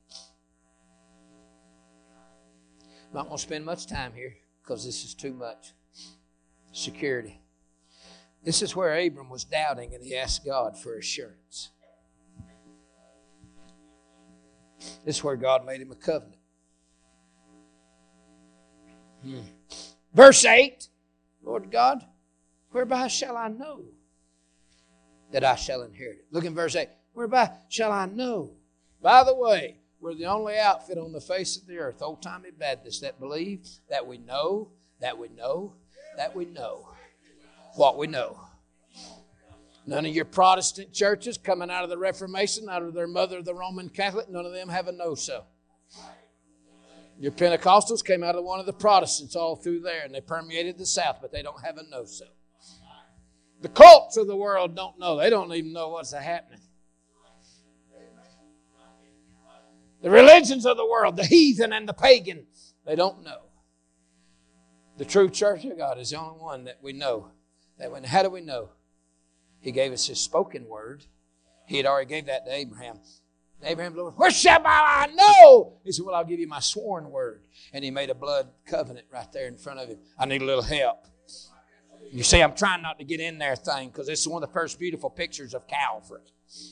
I'm not going to spend much time here because this is too much. Security. This is where Abram was doubting and he asked God for assurance. This is where God made him a covenant. Hmm. Verse eight, Lord God, whereby shall I know that I shall inherit it? Look in verse eight. Whereby shall I know? By the way, we're the only outfit on the face of the earth, old-timey Baptists, that believe that we know, that we know, that we know what we know. None of your Protestant churches coming out of the Reformation, out of their mother, the Roman Catholic, none of them have a know-so. Your Pentecostals came out of one of the Protestants all through there, and they permeated the South, but they don't have a know-so. The cults of the world don't know. They don't even know what's happening. The religions of the world, the heathen and the pagan, they don't know. The true church of God is the only one that we know. That when, how do we know? He gave us his spoken word. He had already gave that to Abraham. Abraham, Lord, where shall I know? He said, well, I'll give you my sworn word. And he made a blood covenant right there in front of him. I need a little help. You see, I'm trying not to get in there thing because this is one of the first beautiful pictures of Calvary.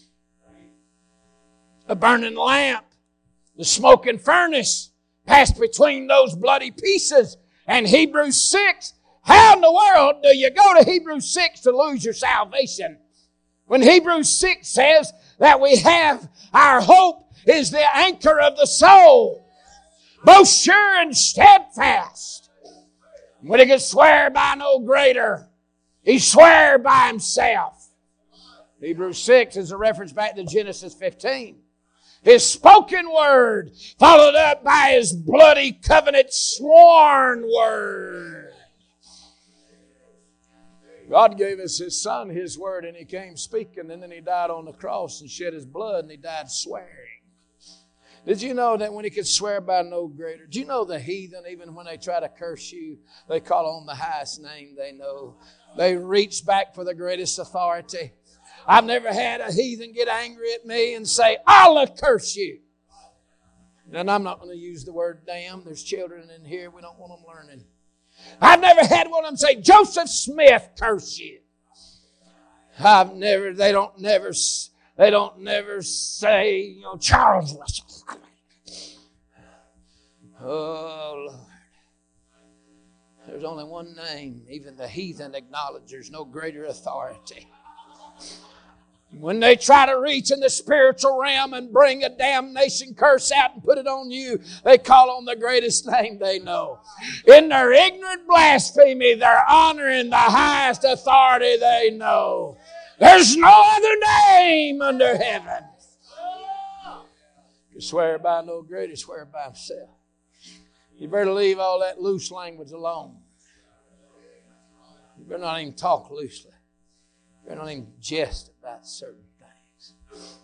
A burning lamp, the smoking furnace passed between those bloody pieces. And Hebrews six, how in the world do you go to Hebrews six to lose your salvation? When Hebrews six says that we have our hope is the anchor of the soul, both sure and steadfast. When he could swear by no greater, he swore by himself. Hebrews six is a reference back to Genesis fifteen. His spoken word followed up by his bloody covenant sworn word. God gave us his son, his word, and he came speaking, and then he died on the cross and shed his blood, and he died swearing. Did you know that when he could swear by no greater? Do you know the heathen, even when they try to curse you, they call on the highest name they know. They reach back for the greatest authority. I've never had a heathen get angry at me and say, I'll curse you. And I'm not going to use the word damn. There's children in here. We don't want them learning. I've never had one of them say, Joseph Smith curse you. I've never, they don't never, they don't never say, you know, Charles Russell. Oh, Lord. There's only one name. Even the heathen acknowledge there's no greater authority. When they try to reach in the spiritual realm and bring a damnation curse out and put it on you, they call on the greatest name they know. In their ignorant blasphemy, they're honoring the highest authority they know. There's no other name under heaven. You swear by no greater, swear by himself. You better leave all that loose language alone. You better not even talk loosely. You better not even jest about certain things.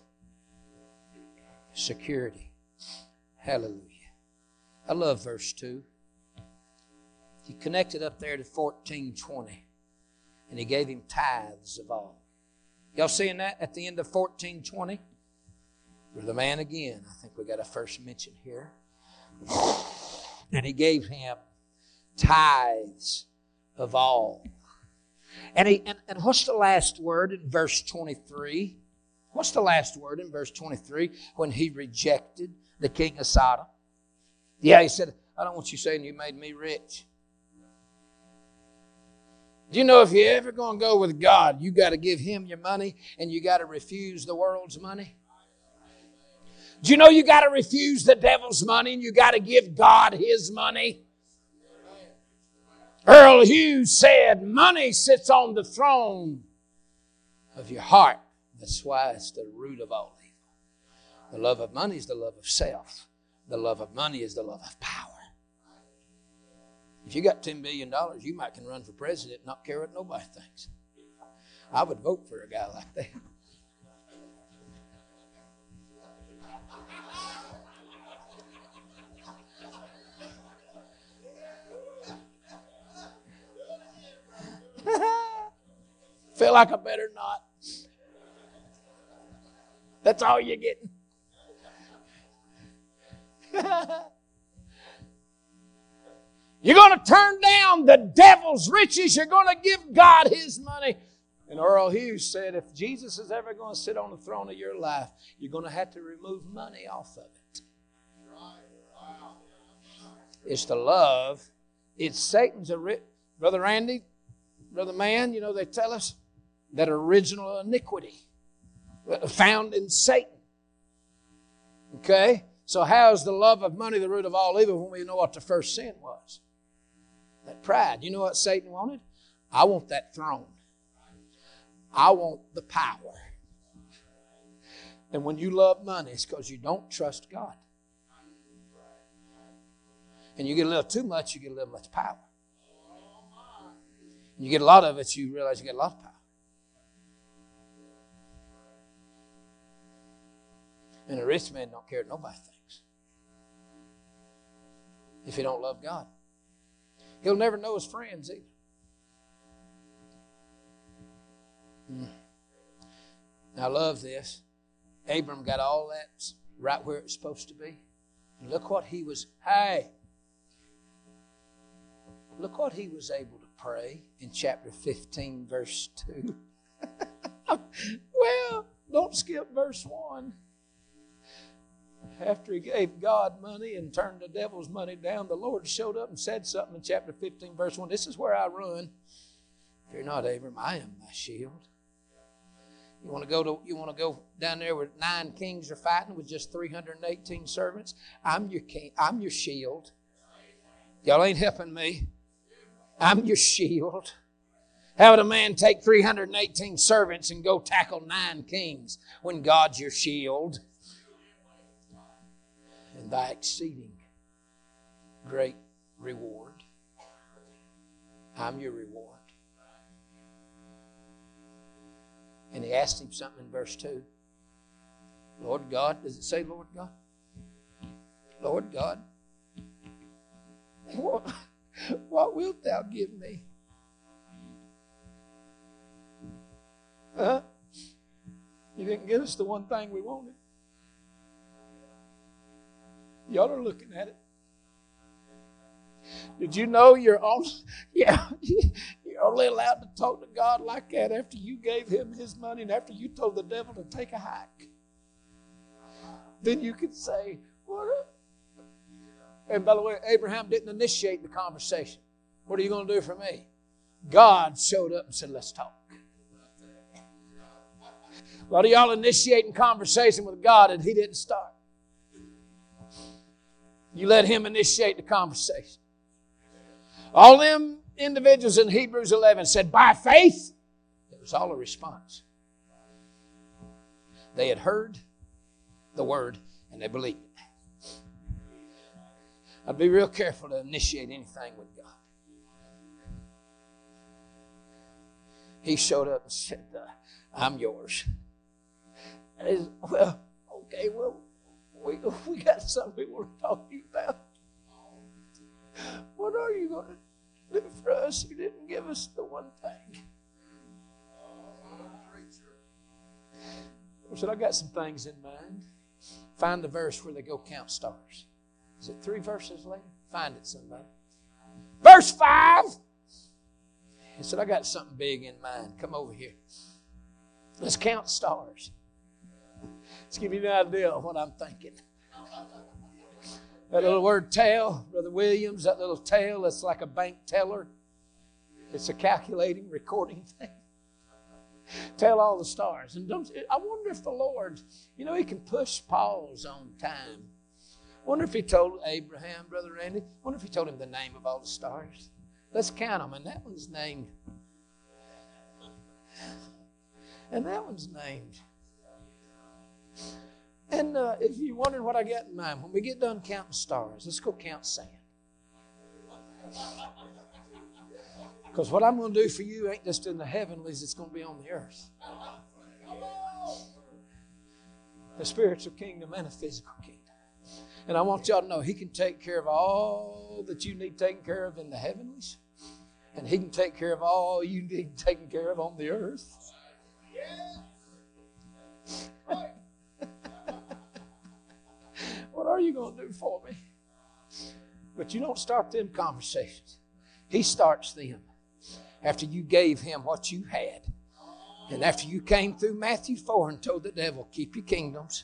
Security. Hallelujah. I love verse two. He connected up there to fourteen twenty. And he gave him tithes of all. Y'all seeing that at the end of fourteen twenty? For the man again, I think we got a first mention here. And he gave him tithes of all. And, he, and, and what's the last word in verse twenty-three? What's the last word in verse twenty-three when he rejected the king of Sodom? Yeah, he said, I don't want you saying you made me rich. Do you know if you're ever going to go with God, you got to give him your money and you got to refuse the world's money? Do you know you got to refuse the devil's money and you got to give God his money? Earl Hughes said, money sits on the throne of your heart. That's why it's the root of all evil. The love of money is the love of self. The love of money is the love of power. If you got ten billion dollars, you might can run for president and not care what nobody thinks. I would vote for a guy like that. Feel like I better not. That's all you're getting. You're going to turn down the devil's riches. You're going to give God his money. And Earl Hughes said, if Jesus is ever going to sit on the throne of your life, you're going to have to remove money off of it. It's the love. It's Satan's. Ori- Brother Randy, Brother Man, you know, they tell us that original iniquity found in Satan. Okay? So how is the love of money the root of all evil when we know what the first sin was? That pride. You know what Satan wanted? I want that throne. I want the power. And when you love money, it's because you don't trust God. And you get a little too much, you get a little much power. You get a lot of it, you realize you get a lot of power. And a rich man don't care what nobody thinks. If he don't love God. He'll never know his friends either. Mm. Now, I love this. Abram got all that right where it was supposed to be. And look what he was, hey, look what he was able to pray in chapter fifteen, verse two. Well, don't skip verse one. After he gave God money and turned the devil's money down, the Lord showed up and said something in chapter fifteen, verse one. This is where I run. Fear not, Abram, I am thy shield. You want to go to you want to go down there where nine kings are fighting with just three hundred eighteen servants? I'm your king. I'm your shield. Y'all ain't helping me. I'm your shield. How would a man take three hundred eighteen servants and go tackle nine kings when God's your shield? And thy exceeding great reward. I'm your reward. And he asked him something in verse two. Lord God, does it say Lord God? Lord God, what, what wilt thou give me? Huh? You didn't give us the one thing we wanted. Y'all are looking at it. Did you know you're only, yeah, you're only allowed to talk to God like that after you gave him his money and after you told the devil to take a hike? Then you could say, what up? And by the way, Abraham didn't initiate the conversation. What are you going to do for me? God showed up and said, let's talk. A lot of y'all initiating conversation with God and He didn't start. You let Him initiate the conversation. All them individuals in Hebrews eleven said, by faith, it was all a response. They had heard the word and they believed it. I'd be real careful to initiate anything with God. He showed up and said, uh, I'm yours. And he said, well, okay, well, we, we got something we want to talk to you about. What are you going to do for us? You didn't give us the one thing. I said, I got some things in mind. Find the verse where they go count stars. Is it three verses later? Find it, somebody. Verse five. He said, I got something big in mind. Come over here. Let's count stars. Let's give you an idea of what I'm thinking. That little word tell, Brother Williams, that little tell, it's like a bank teller. It's a calculating, recording thing. Tell all the stars. And don't, I wonder if the Lord, you know, He can push pause on time. I wonder if He told Abraham, Brother Randy, I wonder if He told him the name of all the stars. Let's count them. And that one's named. And that one's named. And uh, if you're wondering what I got in mind, when we get done counting stars, let's go count sand. Because what I'm going to do for you ain't just in the heavenlies, it's going to be on the earth. The spiritual kingdom and a physical kingdom. And I want y'all to know He can take care of all that you need taken care of in the heavenlies. And He can take care of all you need taken care of on the earth. What are you going to do for me? But you don't start them conversations. He starts them after you gave Him what you had. And after you came through Matthew four and told the devil, keep your kingdoms.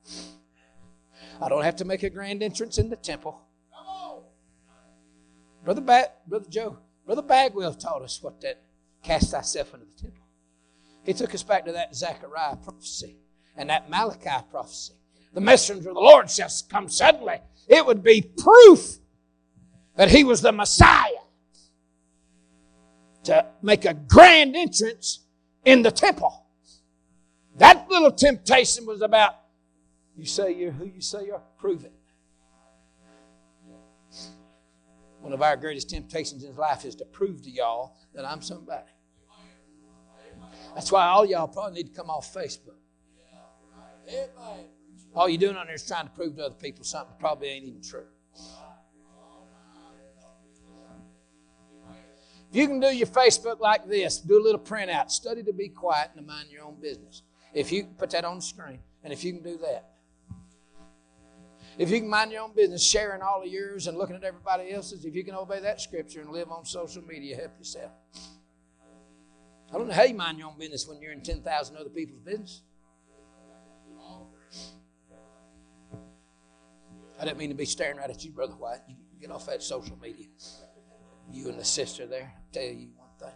I don't have to make a grand entrance in the temple. Brother, ba- Brother Joe, Brother Bagwell taught us what that cast thyself into the temple. He took us back to that Zechariah prophecy and that Malachi prophecy. The messenger of the Lord shall come suddenly. It would be proof that He was the Messiah to make a grand entrance in the temple. That little temptation was about, you say you're who you say you are, prove it. One of our greatest temptations in life is to prove to y'all that I'm somebody. That's why all y'all probably need to come off Facebook. All you're doing on there is trying to prove to other people something that probably ain't even true. If you can do your Facebook like this, do a little printout, study to be quiet and to mind your own business. If you put that on the screen, and if you can do that. If you can mind your own business, sharing all of yours and looking at everybody else's, if you can obey that scripture and live on social media, help yourself. I don't know how you mind your own business when you're in ten thousand other people's business. I didn't mean to be staring right at you, Brother White. You get off that social media. You and the sister there, I'll tell you one thing.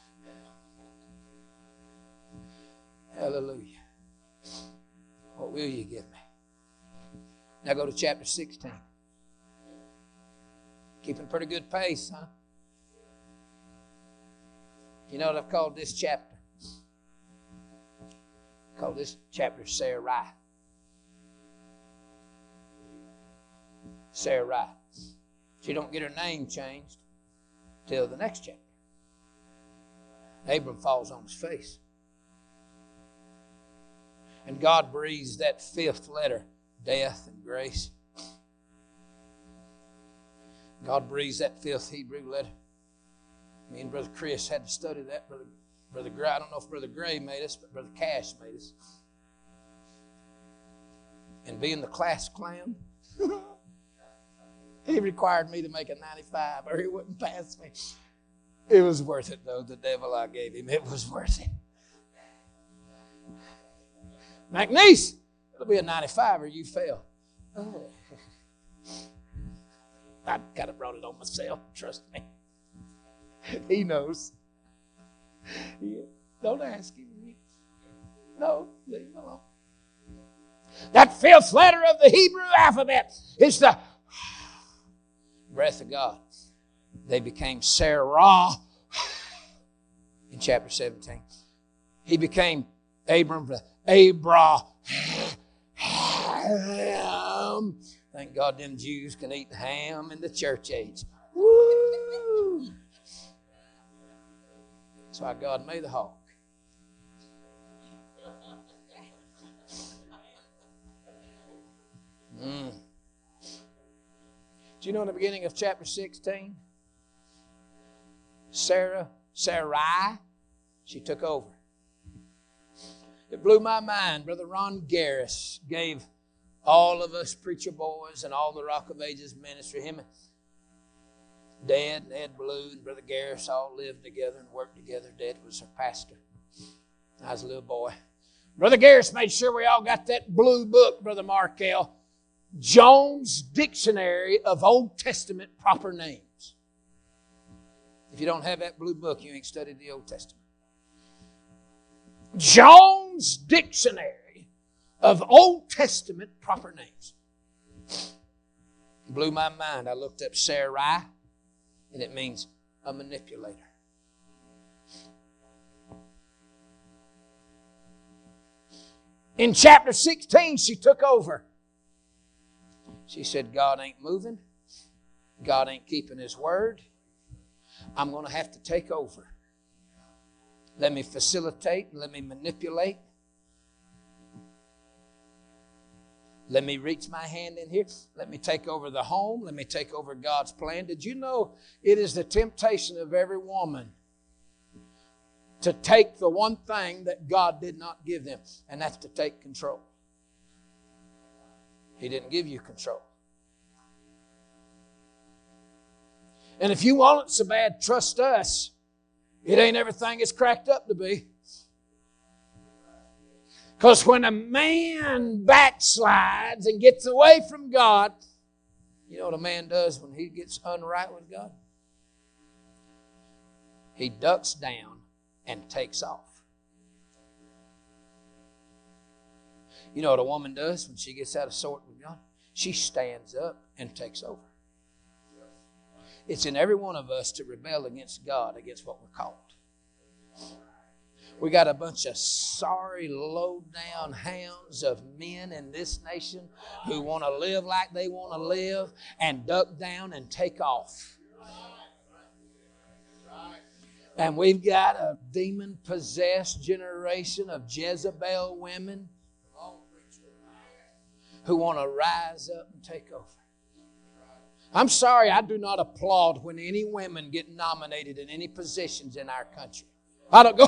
Hallelujah. What will you give me? Now go to chapter sixteen. Keeping a pretty good pace, huh? You know what I've called this chapter? I call this chapter Sarai. Sarai. She don't get her name changed till the next chapter. Abram falls on his face. And God breathes that fifth letter, death and grace. God breathes that fifth Hebrew letter. Me and Brother Chris had to study that. Brother, Brother Gray, I don't know if Brother Gray made us, but Brother Cash made us. And being the class clown, he required me to make a ninety-five or he wouldn't pass me. It was worth it, though, the devil I gave him. It was worth it. McNeese, it'll be a ninety-five or you fail. Oh. I kind of brought it on myself, trust me. He knows. Yeah. Don't ask him. No, leave him alone. That fifth letter of the Hebrew alphabet is the breath of God. They became Sarah in chapter seventeen. He became Abram, Abraham. Thank God them Jews can eat ham in the church age. Woo! That's why God made the hog. Mm. Do you know in the beginning of chapter sixteen, Sarah, Sarai, she took over. It blew my mind. Brother Ron Garris gave all of us preacher boys and all the Rock of Ages ministry, him and Dad and Ed Blue and Brother Garris all lived together and worked together. Dad was her pastor. I was a little boy. Brother Garris made sure we all got that blue book, Brother Markel, Jones Dictionary of Old Testament Proper Names. If you don't have that blue book, you ain't studied the Old Testament. Jones Dictionary of Old Testament Proper Names. It blew my mind. I looked up Sarai, and it means a manipulator. In chapter sixteen, she took over. She said, God ain't moving. God ain't keeping His word. I'm going to have to take over. Let me facilitate. Let me manipulate. Let me reach my hand in here. Let me take over the home. Let me take over God's plan. Did you know it is the temptation of every woman to take the one thing that God did not give them, and that's to take control. He didn't give you control. And if you want it so bad, trust us. It ain't everything it's cracked up to be. Because when a man backslides and gets away from God, you know what a man does when he gets unright with God? He ducks down and takes off. You know what a woman does when she gets out of sort with God? She stands up and takes over. It's in every one of us to rebel against God, against what we're called. We got a bunch of sorry, low-down hounds of men in this nation who want to live like they want to live and duck down and take off. And we've got a demon-possessed generation of Jezebel women who want to rise up and take over. I'm sorry, I do not applaud when any women get nominated in any positions in our country. I don't go,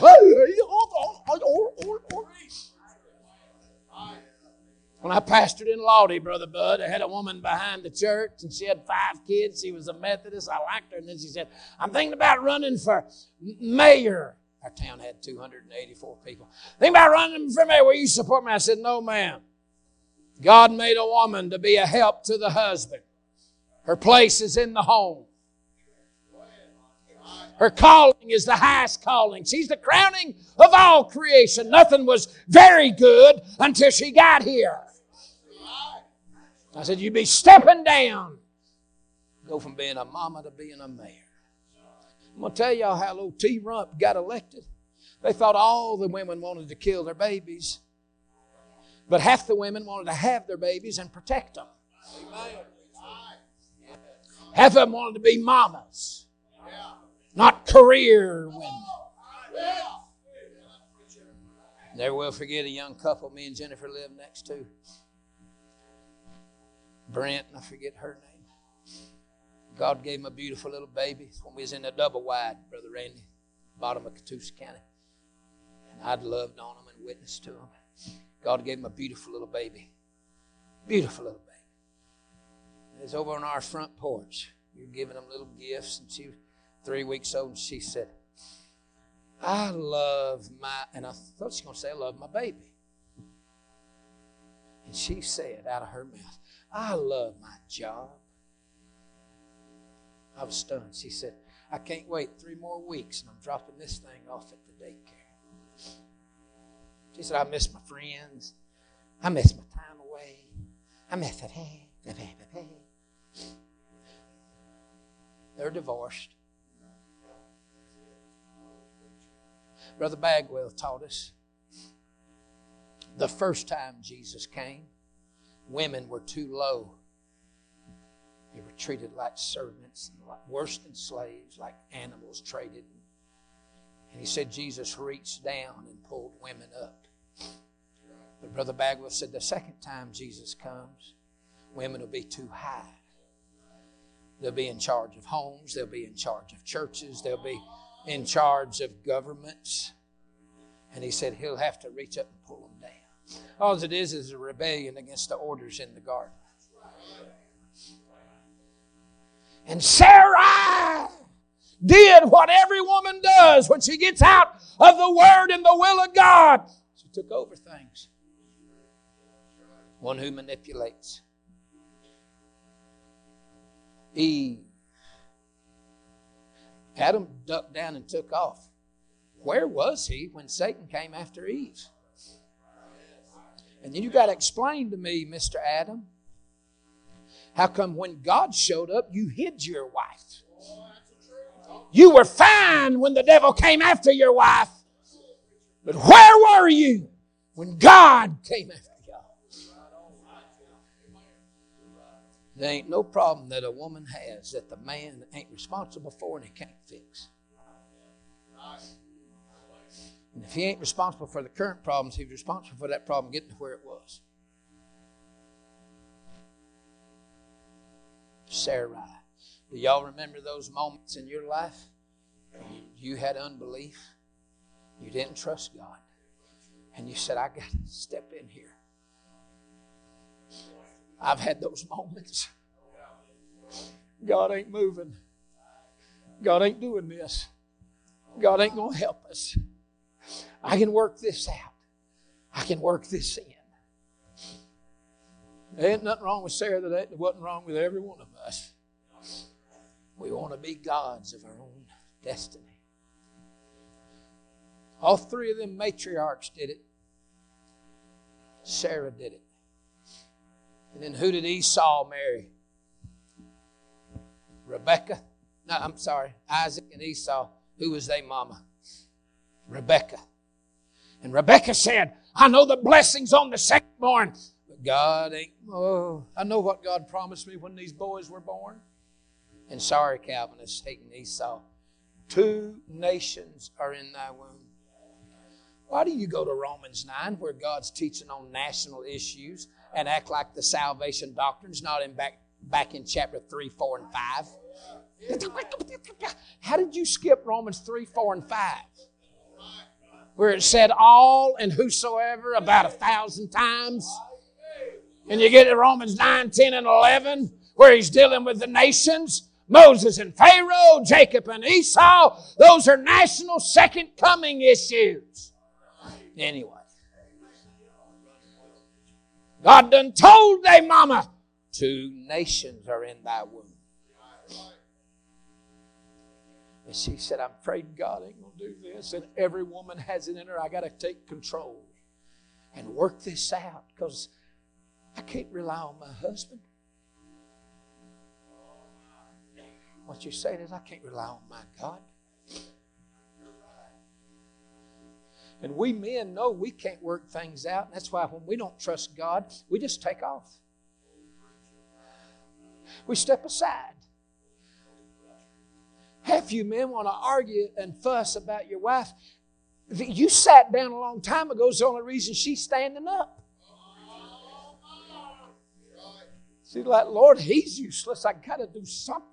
when I pastored in Lodi, Brother Bud, I had a woman behind the church, and she had five kids. She was a Methodist. I liked her. And then she said, I'm thinking about running for mayor. Our town had two hundred eighty-four people. Thinking about running for mayor. Will you support me? I said, no, ma'am. God made a woman to be a help to the husband. Her place is in the home. Her calling is the highest calling. She's the crowning of all creation. Nothing was very good until she got here. I said, you be stepping down. Go from being a mama to being a mayor. I'm going to tell y'all how little T. Rump got elected. They thought all the women wanted to kill their babies. But half the women wanted to have their babies and protect them. Half of them wanted to be mamas, not career women. Never will forget a young couple me and Jennifer lived next to. Brent, and I forget her name. God gave him a beautiful little baby when we was in a double wide, Brother Randy, bottom of Catoosa County. And I'd loved on him and witnessed to him. God gave him a beautiful little baby. Beautiful little baby. It was over on our front porch. We were giving them little gifts, and she was three weeks old, and she said, I love my, and I thought she was going to say, I love my baby. And she said out of her mouth, I love my job. I was stunned. She said, I can't wait three more weeks, and I'm dropping this thing off at the daycare. She said, I miss my friends. I miss my time away. I miss it. Hey, hey, hey, hey. They're divorced. Brother Bagwell taught us the first time Jesus came, women were too low. They were treated like servants, and like, worse than slaves, like animals traded. And he said Jesus reached down and pulled women up. But Brother Bagwell said the second time Jesus comes, women will be too high. They'll be in charge of homes. They'll be in charge of churches. They'll be in charge of governments. And he said he'll have to reach up and pull them down. All it is is a rebellion against the orders in the garden. And Sarah did what every woman does when she gets out of the Word and the will of God. She took over things. One who manipulates. Eve. Adam ducked down and took off. Where was he when Satan came after Eve? And then you got to explain to me, Mister Adam, how come when God showed up, you hid your wife? You were fine when the devil came after your wife. But where were you when God came after you? There ain't no problem that a woman has that the man ain't responsible for and he can't fix. And if he ain't responsible for the current problems, he's responsible for that problem getting to where it was. Sarai. Do y'all remember those moments in your life? You had unbelief. You didn't trust God. And you said, I got to step in here. I've had those moments. God ain't moving. God ain't doing this. God ain't going to help us. I can work this out. I can work this in. There ain't nothing wrong with Sarah. That wasn't wrong with every one of us. We want to be gods of our own destiny. All three of them matriarchs did it. Sarah did it. And then who did Esau marry? Rebecca. No, I'm sorry. Isaac and Esau. Who was their mama? Rebecca. And Rebecca said, I know the blessings on the secondborn. But God ain't, oh, I know what God promised me when these boys were born. And sorry, Calvinists hating Esau. Two nations are in thy womb. Why do you go to Romans nine where God's teaching on national issues and act like the salvation doctrine's not in back, back in chapter three, four, and five? How did you skip Romans three, four, and five? Where it said all and whosoever about a thousand times. And you get to Romans nine, ten, and eleven where he's dealing with the nations. Moses and Pharaoh, Jacob and Esau. Those are national second coming issues. Anyway. God done told thy mama, two nations are in thy womb. And she said, I'm afraid God ain't going to do this. And every woman has it in her. I got to take control and work this out because I can't rely on my husband. What you're saying is I can't rely on my God. And we men know we can't work things out. And that's why when we don't trust God, we just take off. We step aside. Half you men want to argue and fuss about your wife. You sat down a long time ago is the only reason she's standing up. See, like, Lord, he's useless. I got to do something.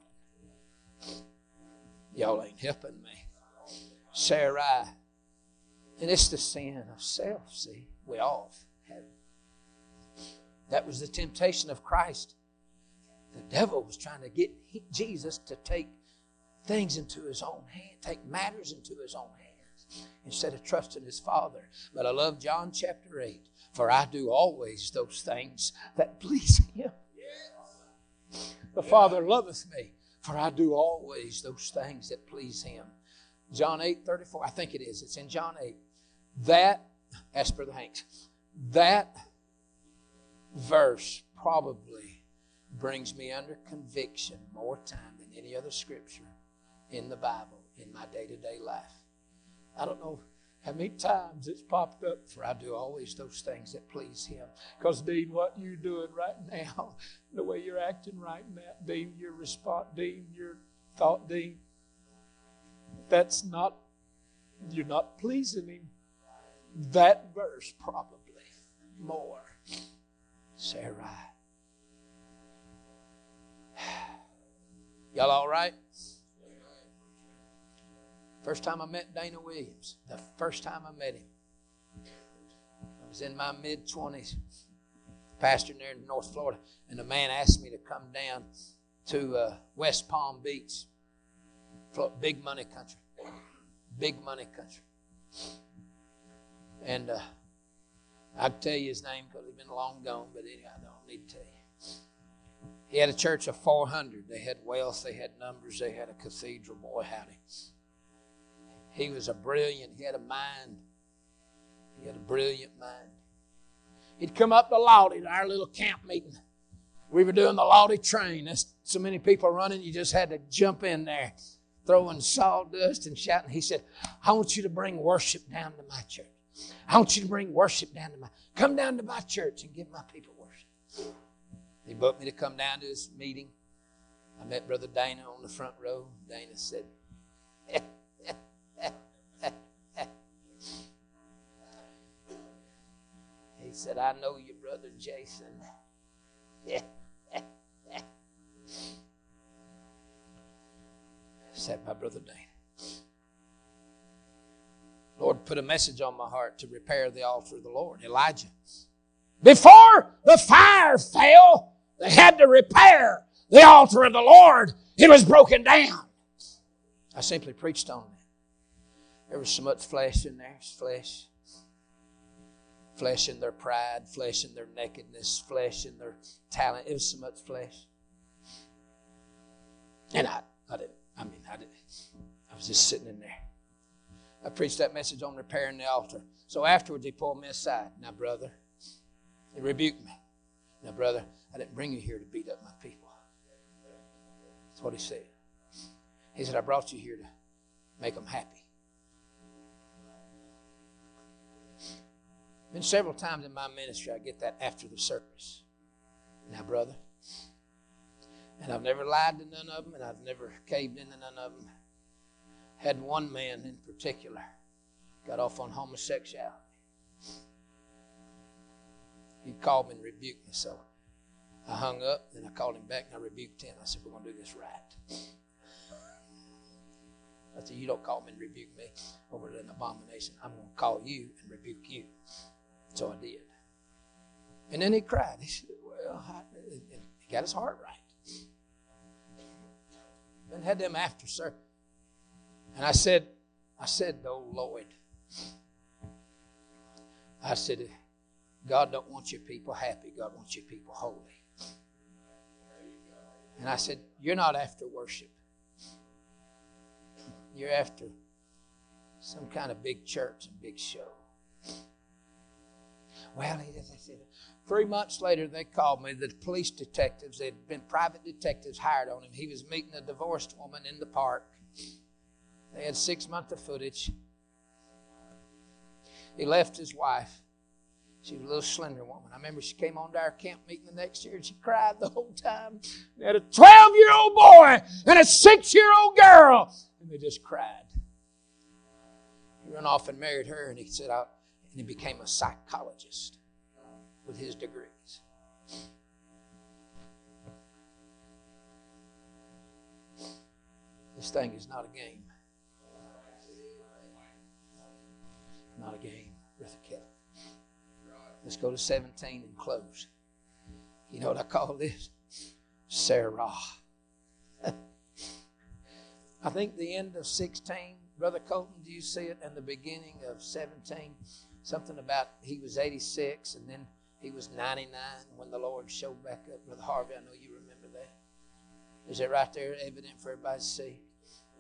Y'all ain't helping me. Sarai. And it's the sin of self, see. We all have it. That was the temptation of Christ. The devil was trying to get Jesus to take things into his own hand, take matters into his own hands instead of trusting his Father. But I love John chapter eight. For I do always those things that please him. The Father loveth me, for I do always those things that please him. John eight thirty-four, I think it is. It's in John eight. That Ask Brother Hanks. That verse probably brings me under conviction more time than any other scripture in the Bible in my day-to-day life. I don't know how many times it's popped up, for I do always those things that please Him. Because, Dean, what you're doing right now, the way you're acting right now, Dean, your response, Dean, your thought, Dean, that's not, you're not pleasing Him. That verse probably more. Sarai. Y'all all right? First time I met Dana Williams, the first time I met him, I was in my mid-twenties, pastoring there in North Florida, and a man asked me to come down to uh, West Palm Beach, big money country, big money country. And uh, I can tell you his name because he's been long gone, but anyway, I don't need to tell you. He had a church of four hundred. They had wealth, they had numbers, they had a cathedral. Boy, howdy. He was a brilliant, he had a mind. He had a brilliant mind. He'd come up to Lottie to our little camp meeting. We were doing the Lottie train. There's so many people running, you just had to jump in there, throwing sawdust and shouting. He said, I want you to bring worship down to my church. I want you to bring worship down to my, come down to my church and give my people worship. He booked me to come down to his meeting. I met Brother Dana on the front row. Dana said, he said, I know you, Brother Jason. Said my Brother Dana. Lord put a message on my heart to repair the altar of the Lord. Elijah. Before the fire fell, they had to repair the altar of the Lord. It was broken down. I simply preached on that. There was so much flesh in there. Flesh. Flesh in their pride. Flesh in their nakedness. Flesh in their talent. It was so much flesh. And I, I didn't, I mean, I didn't, I was just sitting in there. I preached that message on repairing the altar. So afterwards, he pulled me aside. Now, brother, he rebuked me. Now, brother, I didn't bring you here to beat up my people. That's what he said. He said, I brought you here to make them happy. Been several times in my ministry, I get that after the service. Now, brother, and I've never lied to none of them, and I've never caved into none of them. Had one man in particular got off on homosexuality. He called me and rebuked me, so I hung up, then I called him back and I rebuked him. I said, we're going to do this right. I said, you don't call me and rebuke me over an abomination. I'm going to call you and rebuke you. So I did. And then he cried. He said, well, I, he got his heart right. Then had them after, sir. And I said, I said, oh Lord, I said, God don't want your people happy. God wants your people holy. And I said, you're not after worship. You're after some kind of big church and big show. Well, he said, three months later, they called me. The police detectives, they'd been private detectives hired on him. He was meeting a divorced woman in the park. They had six months of footage. He left his wife. She was a little slender woman. I remember she came on to our camp meeting the next year and she cried the whole time. They had a twelve-year-old boy and a six-year-old girl. And they just cried. He ran off and married her, and he said, I, and he became a psychologist with his degrees. This thing is not a game. Not a game, Brother Kelly. Let's go to seventeen and close. You know what I call this? Sarah. I think the end of sixteen, Brother Colton, do you see it? And the beginning of seventeen, something about he was eighty-six and then he was ninety-nine when the Lord showed back up. Brother Harvey, I know you remember that. Is it right there evident for everybody to see?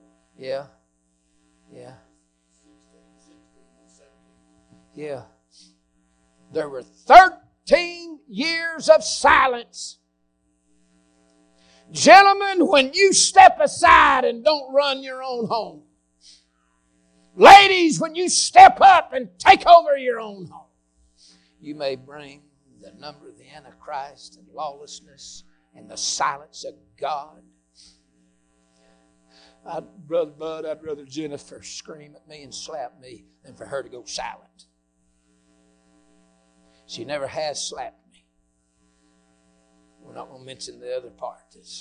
Yeah. Yeah. Yeah. There were thirteen years of silence. Gentlemen, when you step aside and don't run your own home. Ladies, when you step up and take over your own home, you may bring the number of the Antichrist and lawlessness and the silence of God. I'd, Brother Bud, I'd rather Jennifer scream at me and slap me than for her to go silent. She never has slapped me. We're not going to mention the other part. It's,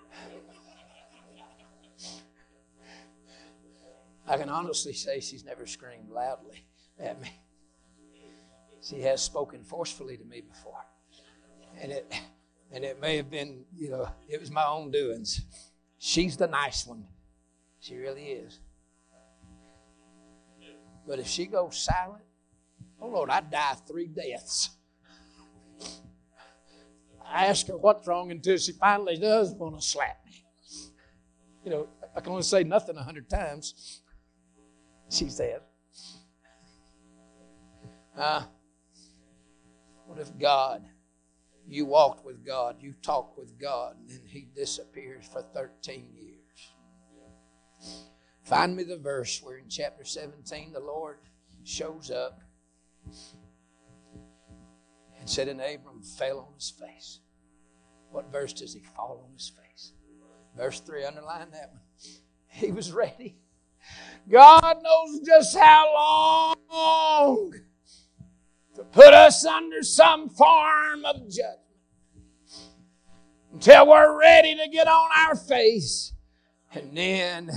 I can honestly say she's never screamed loudly at me. She has spoken forcefully to me before. And it and it may have been, you know, it was my own doings. She's the nice one. She really is. But if she goes silent, oh Lord, I'd die three deaths. I ask her what's wrong until she finally does want to slap me. You know, I can only say nothing a hundred times. She's dead. Uh, what if God, you walked with God, you talked with God, and then He disappears for thirteen years? Find me the verse where in chapter seventeen the Lord shows up and said, and Abram fell on his face. What verse does he fall on his face? Verse three, underline that one. He was ready. God knows just how long to put us under some form of judgment until we're ready to get on our face. And then,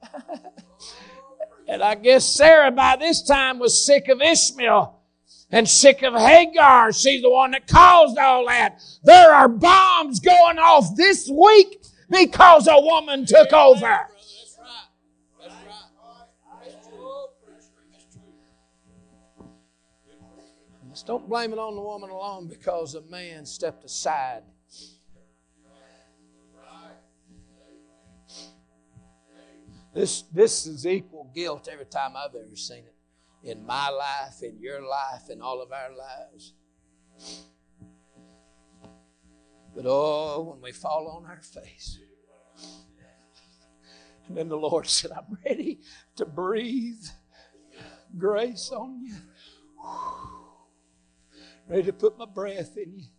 and I guess Sarah by this time was sick of Ishmael and sick of Hagar. She's the one that caused all that. There are bombs going off this week because a woman took over. That's right. That's right. That's true. That's true. Just don't blame it on the woman alone because a man stepped aside. This, this is equal guilt every time I've ever seen it. In my life, in your life, in all of our lives. But oh, when we fall on our face. And then the Lord said, I'm ready to breathe grace on you. Ready to put my breath in you.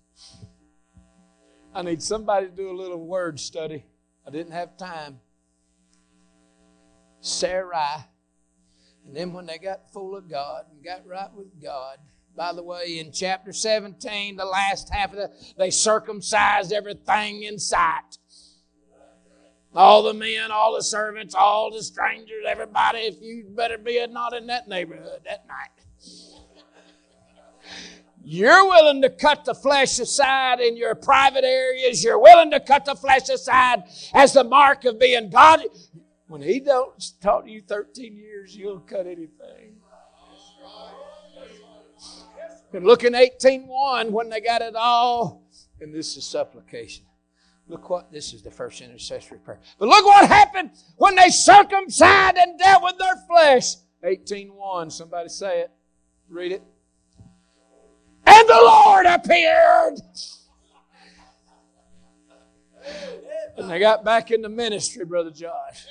I need somebody to do a little word study. I didn't have time. Sarai. And then when they got full of God and got right with God, by the way, in chapter seventeen, the last half of the, they circumcised everything in sight. All the men, all the servants, all the strangers, everybody, if you better be not in that neighborhood that night. You're willing to cut the flesh aside in your private areas. You're willing to cut the flesh aside as the mark of being God. When He don't talk to you thirteen years, you'll cut anything. And look in eighteen one when they got it all. And this is supplication. Look what, this is the first intercessory prayer. But look what happened when they circumcised and dealt with their flesh. eighteen one, somebody say it. Read it. And the Lord appeared. And they got back into ministry, Brother Josh.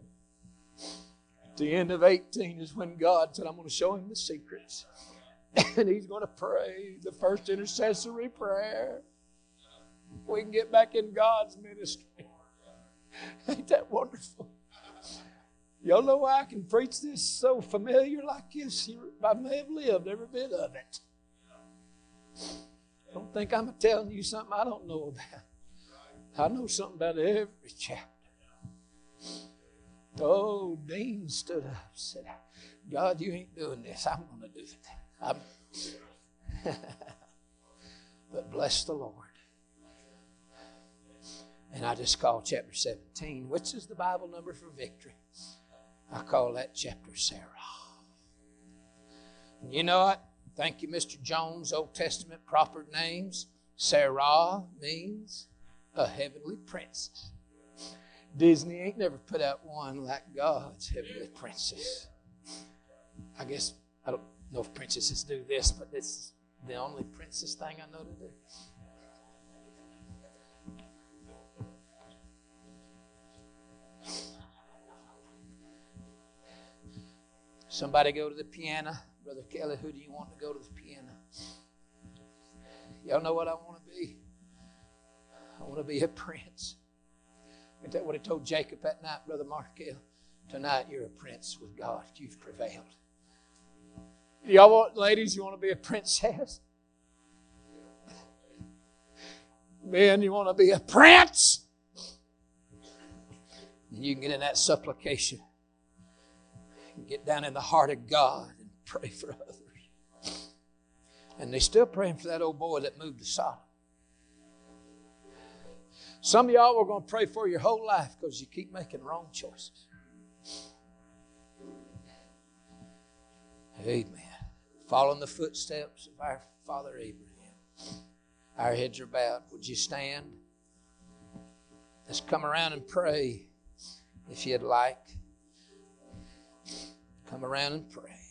At the end of eighteen is when God said, I'm going to show him the secrets. And he's going to pray the first intercessory prayer. We can get back in God's ministry. Ain't that wonderful? Y'all know why I can preach this so familiar like this? I may have lived every bit of it. Don't think I'm telling you something I don't know about. I know something about every chapter. Oh, Dean stood up and said, God, you ain't doing this. I'm going to do it. I'm but bless the Lord. And I just call chapter seventeen, which is the Bible number for victory. I call that chapter Sarah. And you know what? Thank you, Mister Jones, Old Testament proper names. Sarah means a heavenly princess. Disney ain't never put out one like God's heavenly princess. I guess, I don't know if princesses do this, but this is The only princess thing I know to do. Somebody go to the piano. Brother Kelly, who do you want to go to the piano? Y'all know what I want to be? I want to be a prince. Isn't that what he told Jacob that night, Brother Markel? Tonight you're a prince with God. You've prevailed. Y'all want, ladies, you want to be a princess? Men, you want to be a prince? And you can get in that supplication. Get down in the heart of God and pray for others. And they're still praying for that old boy that moved to Sodom. Some of y'all were going to pray for your whole life because you keep making wrong choices. Amen. Following the footsteps of our father Abraham. Our heads are bowed. Would you stand? Let's come around and pray if you'd like. Come around and pray.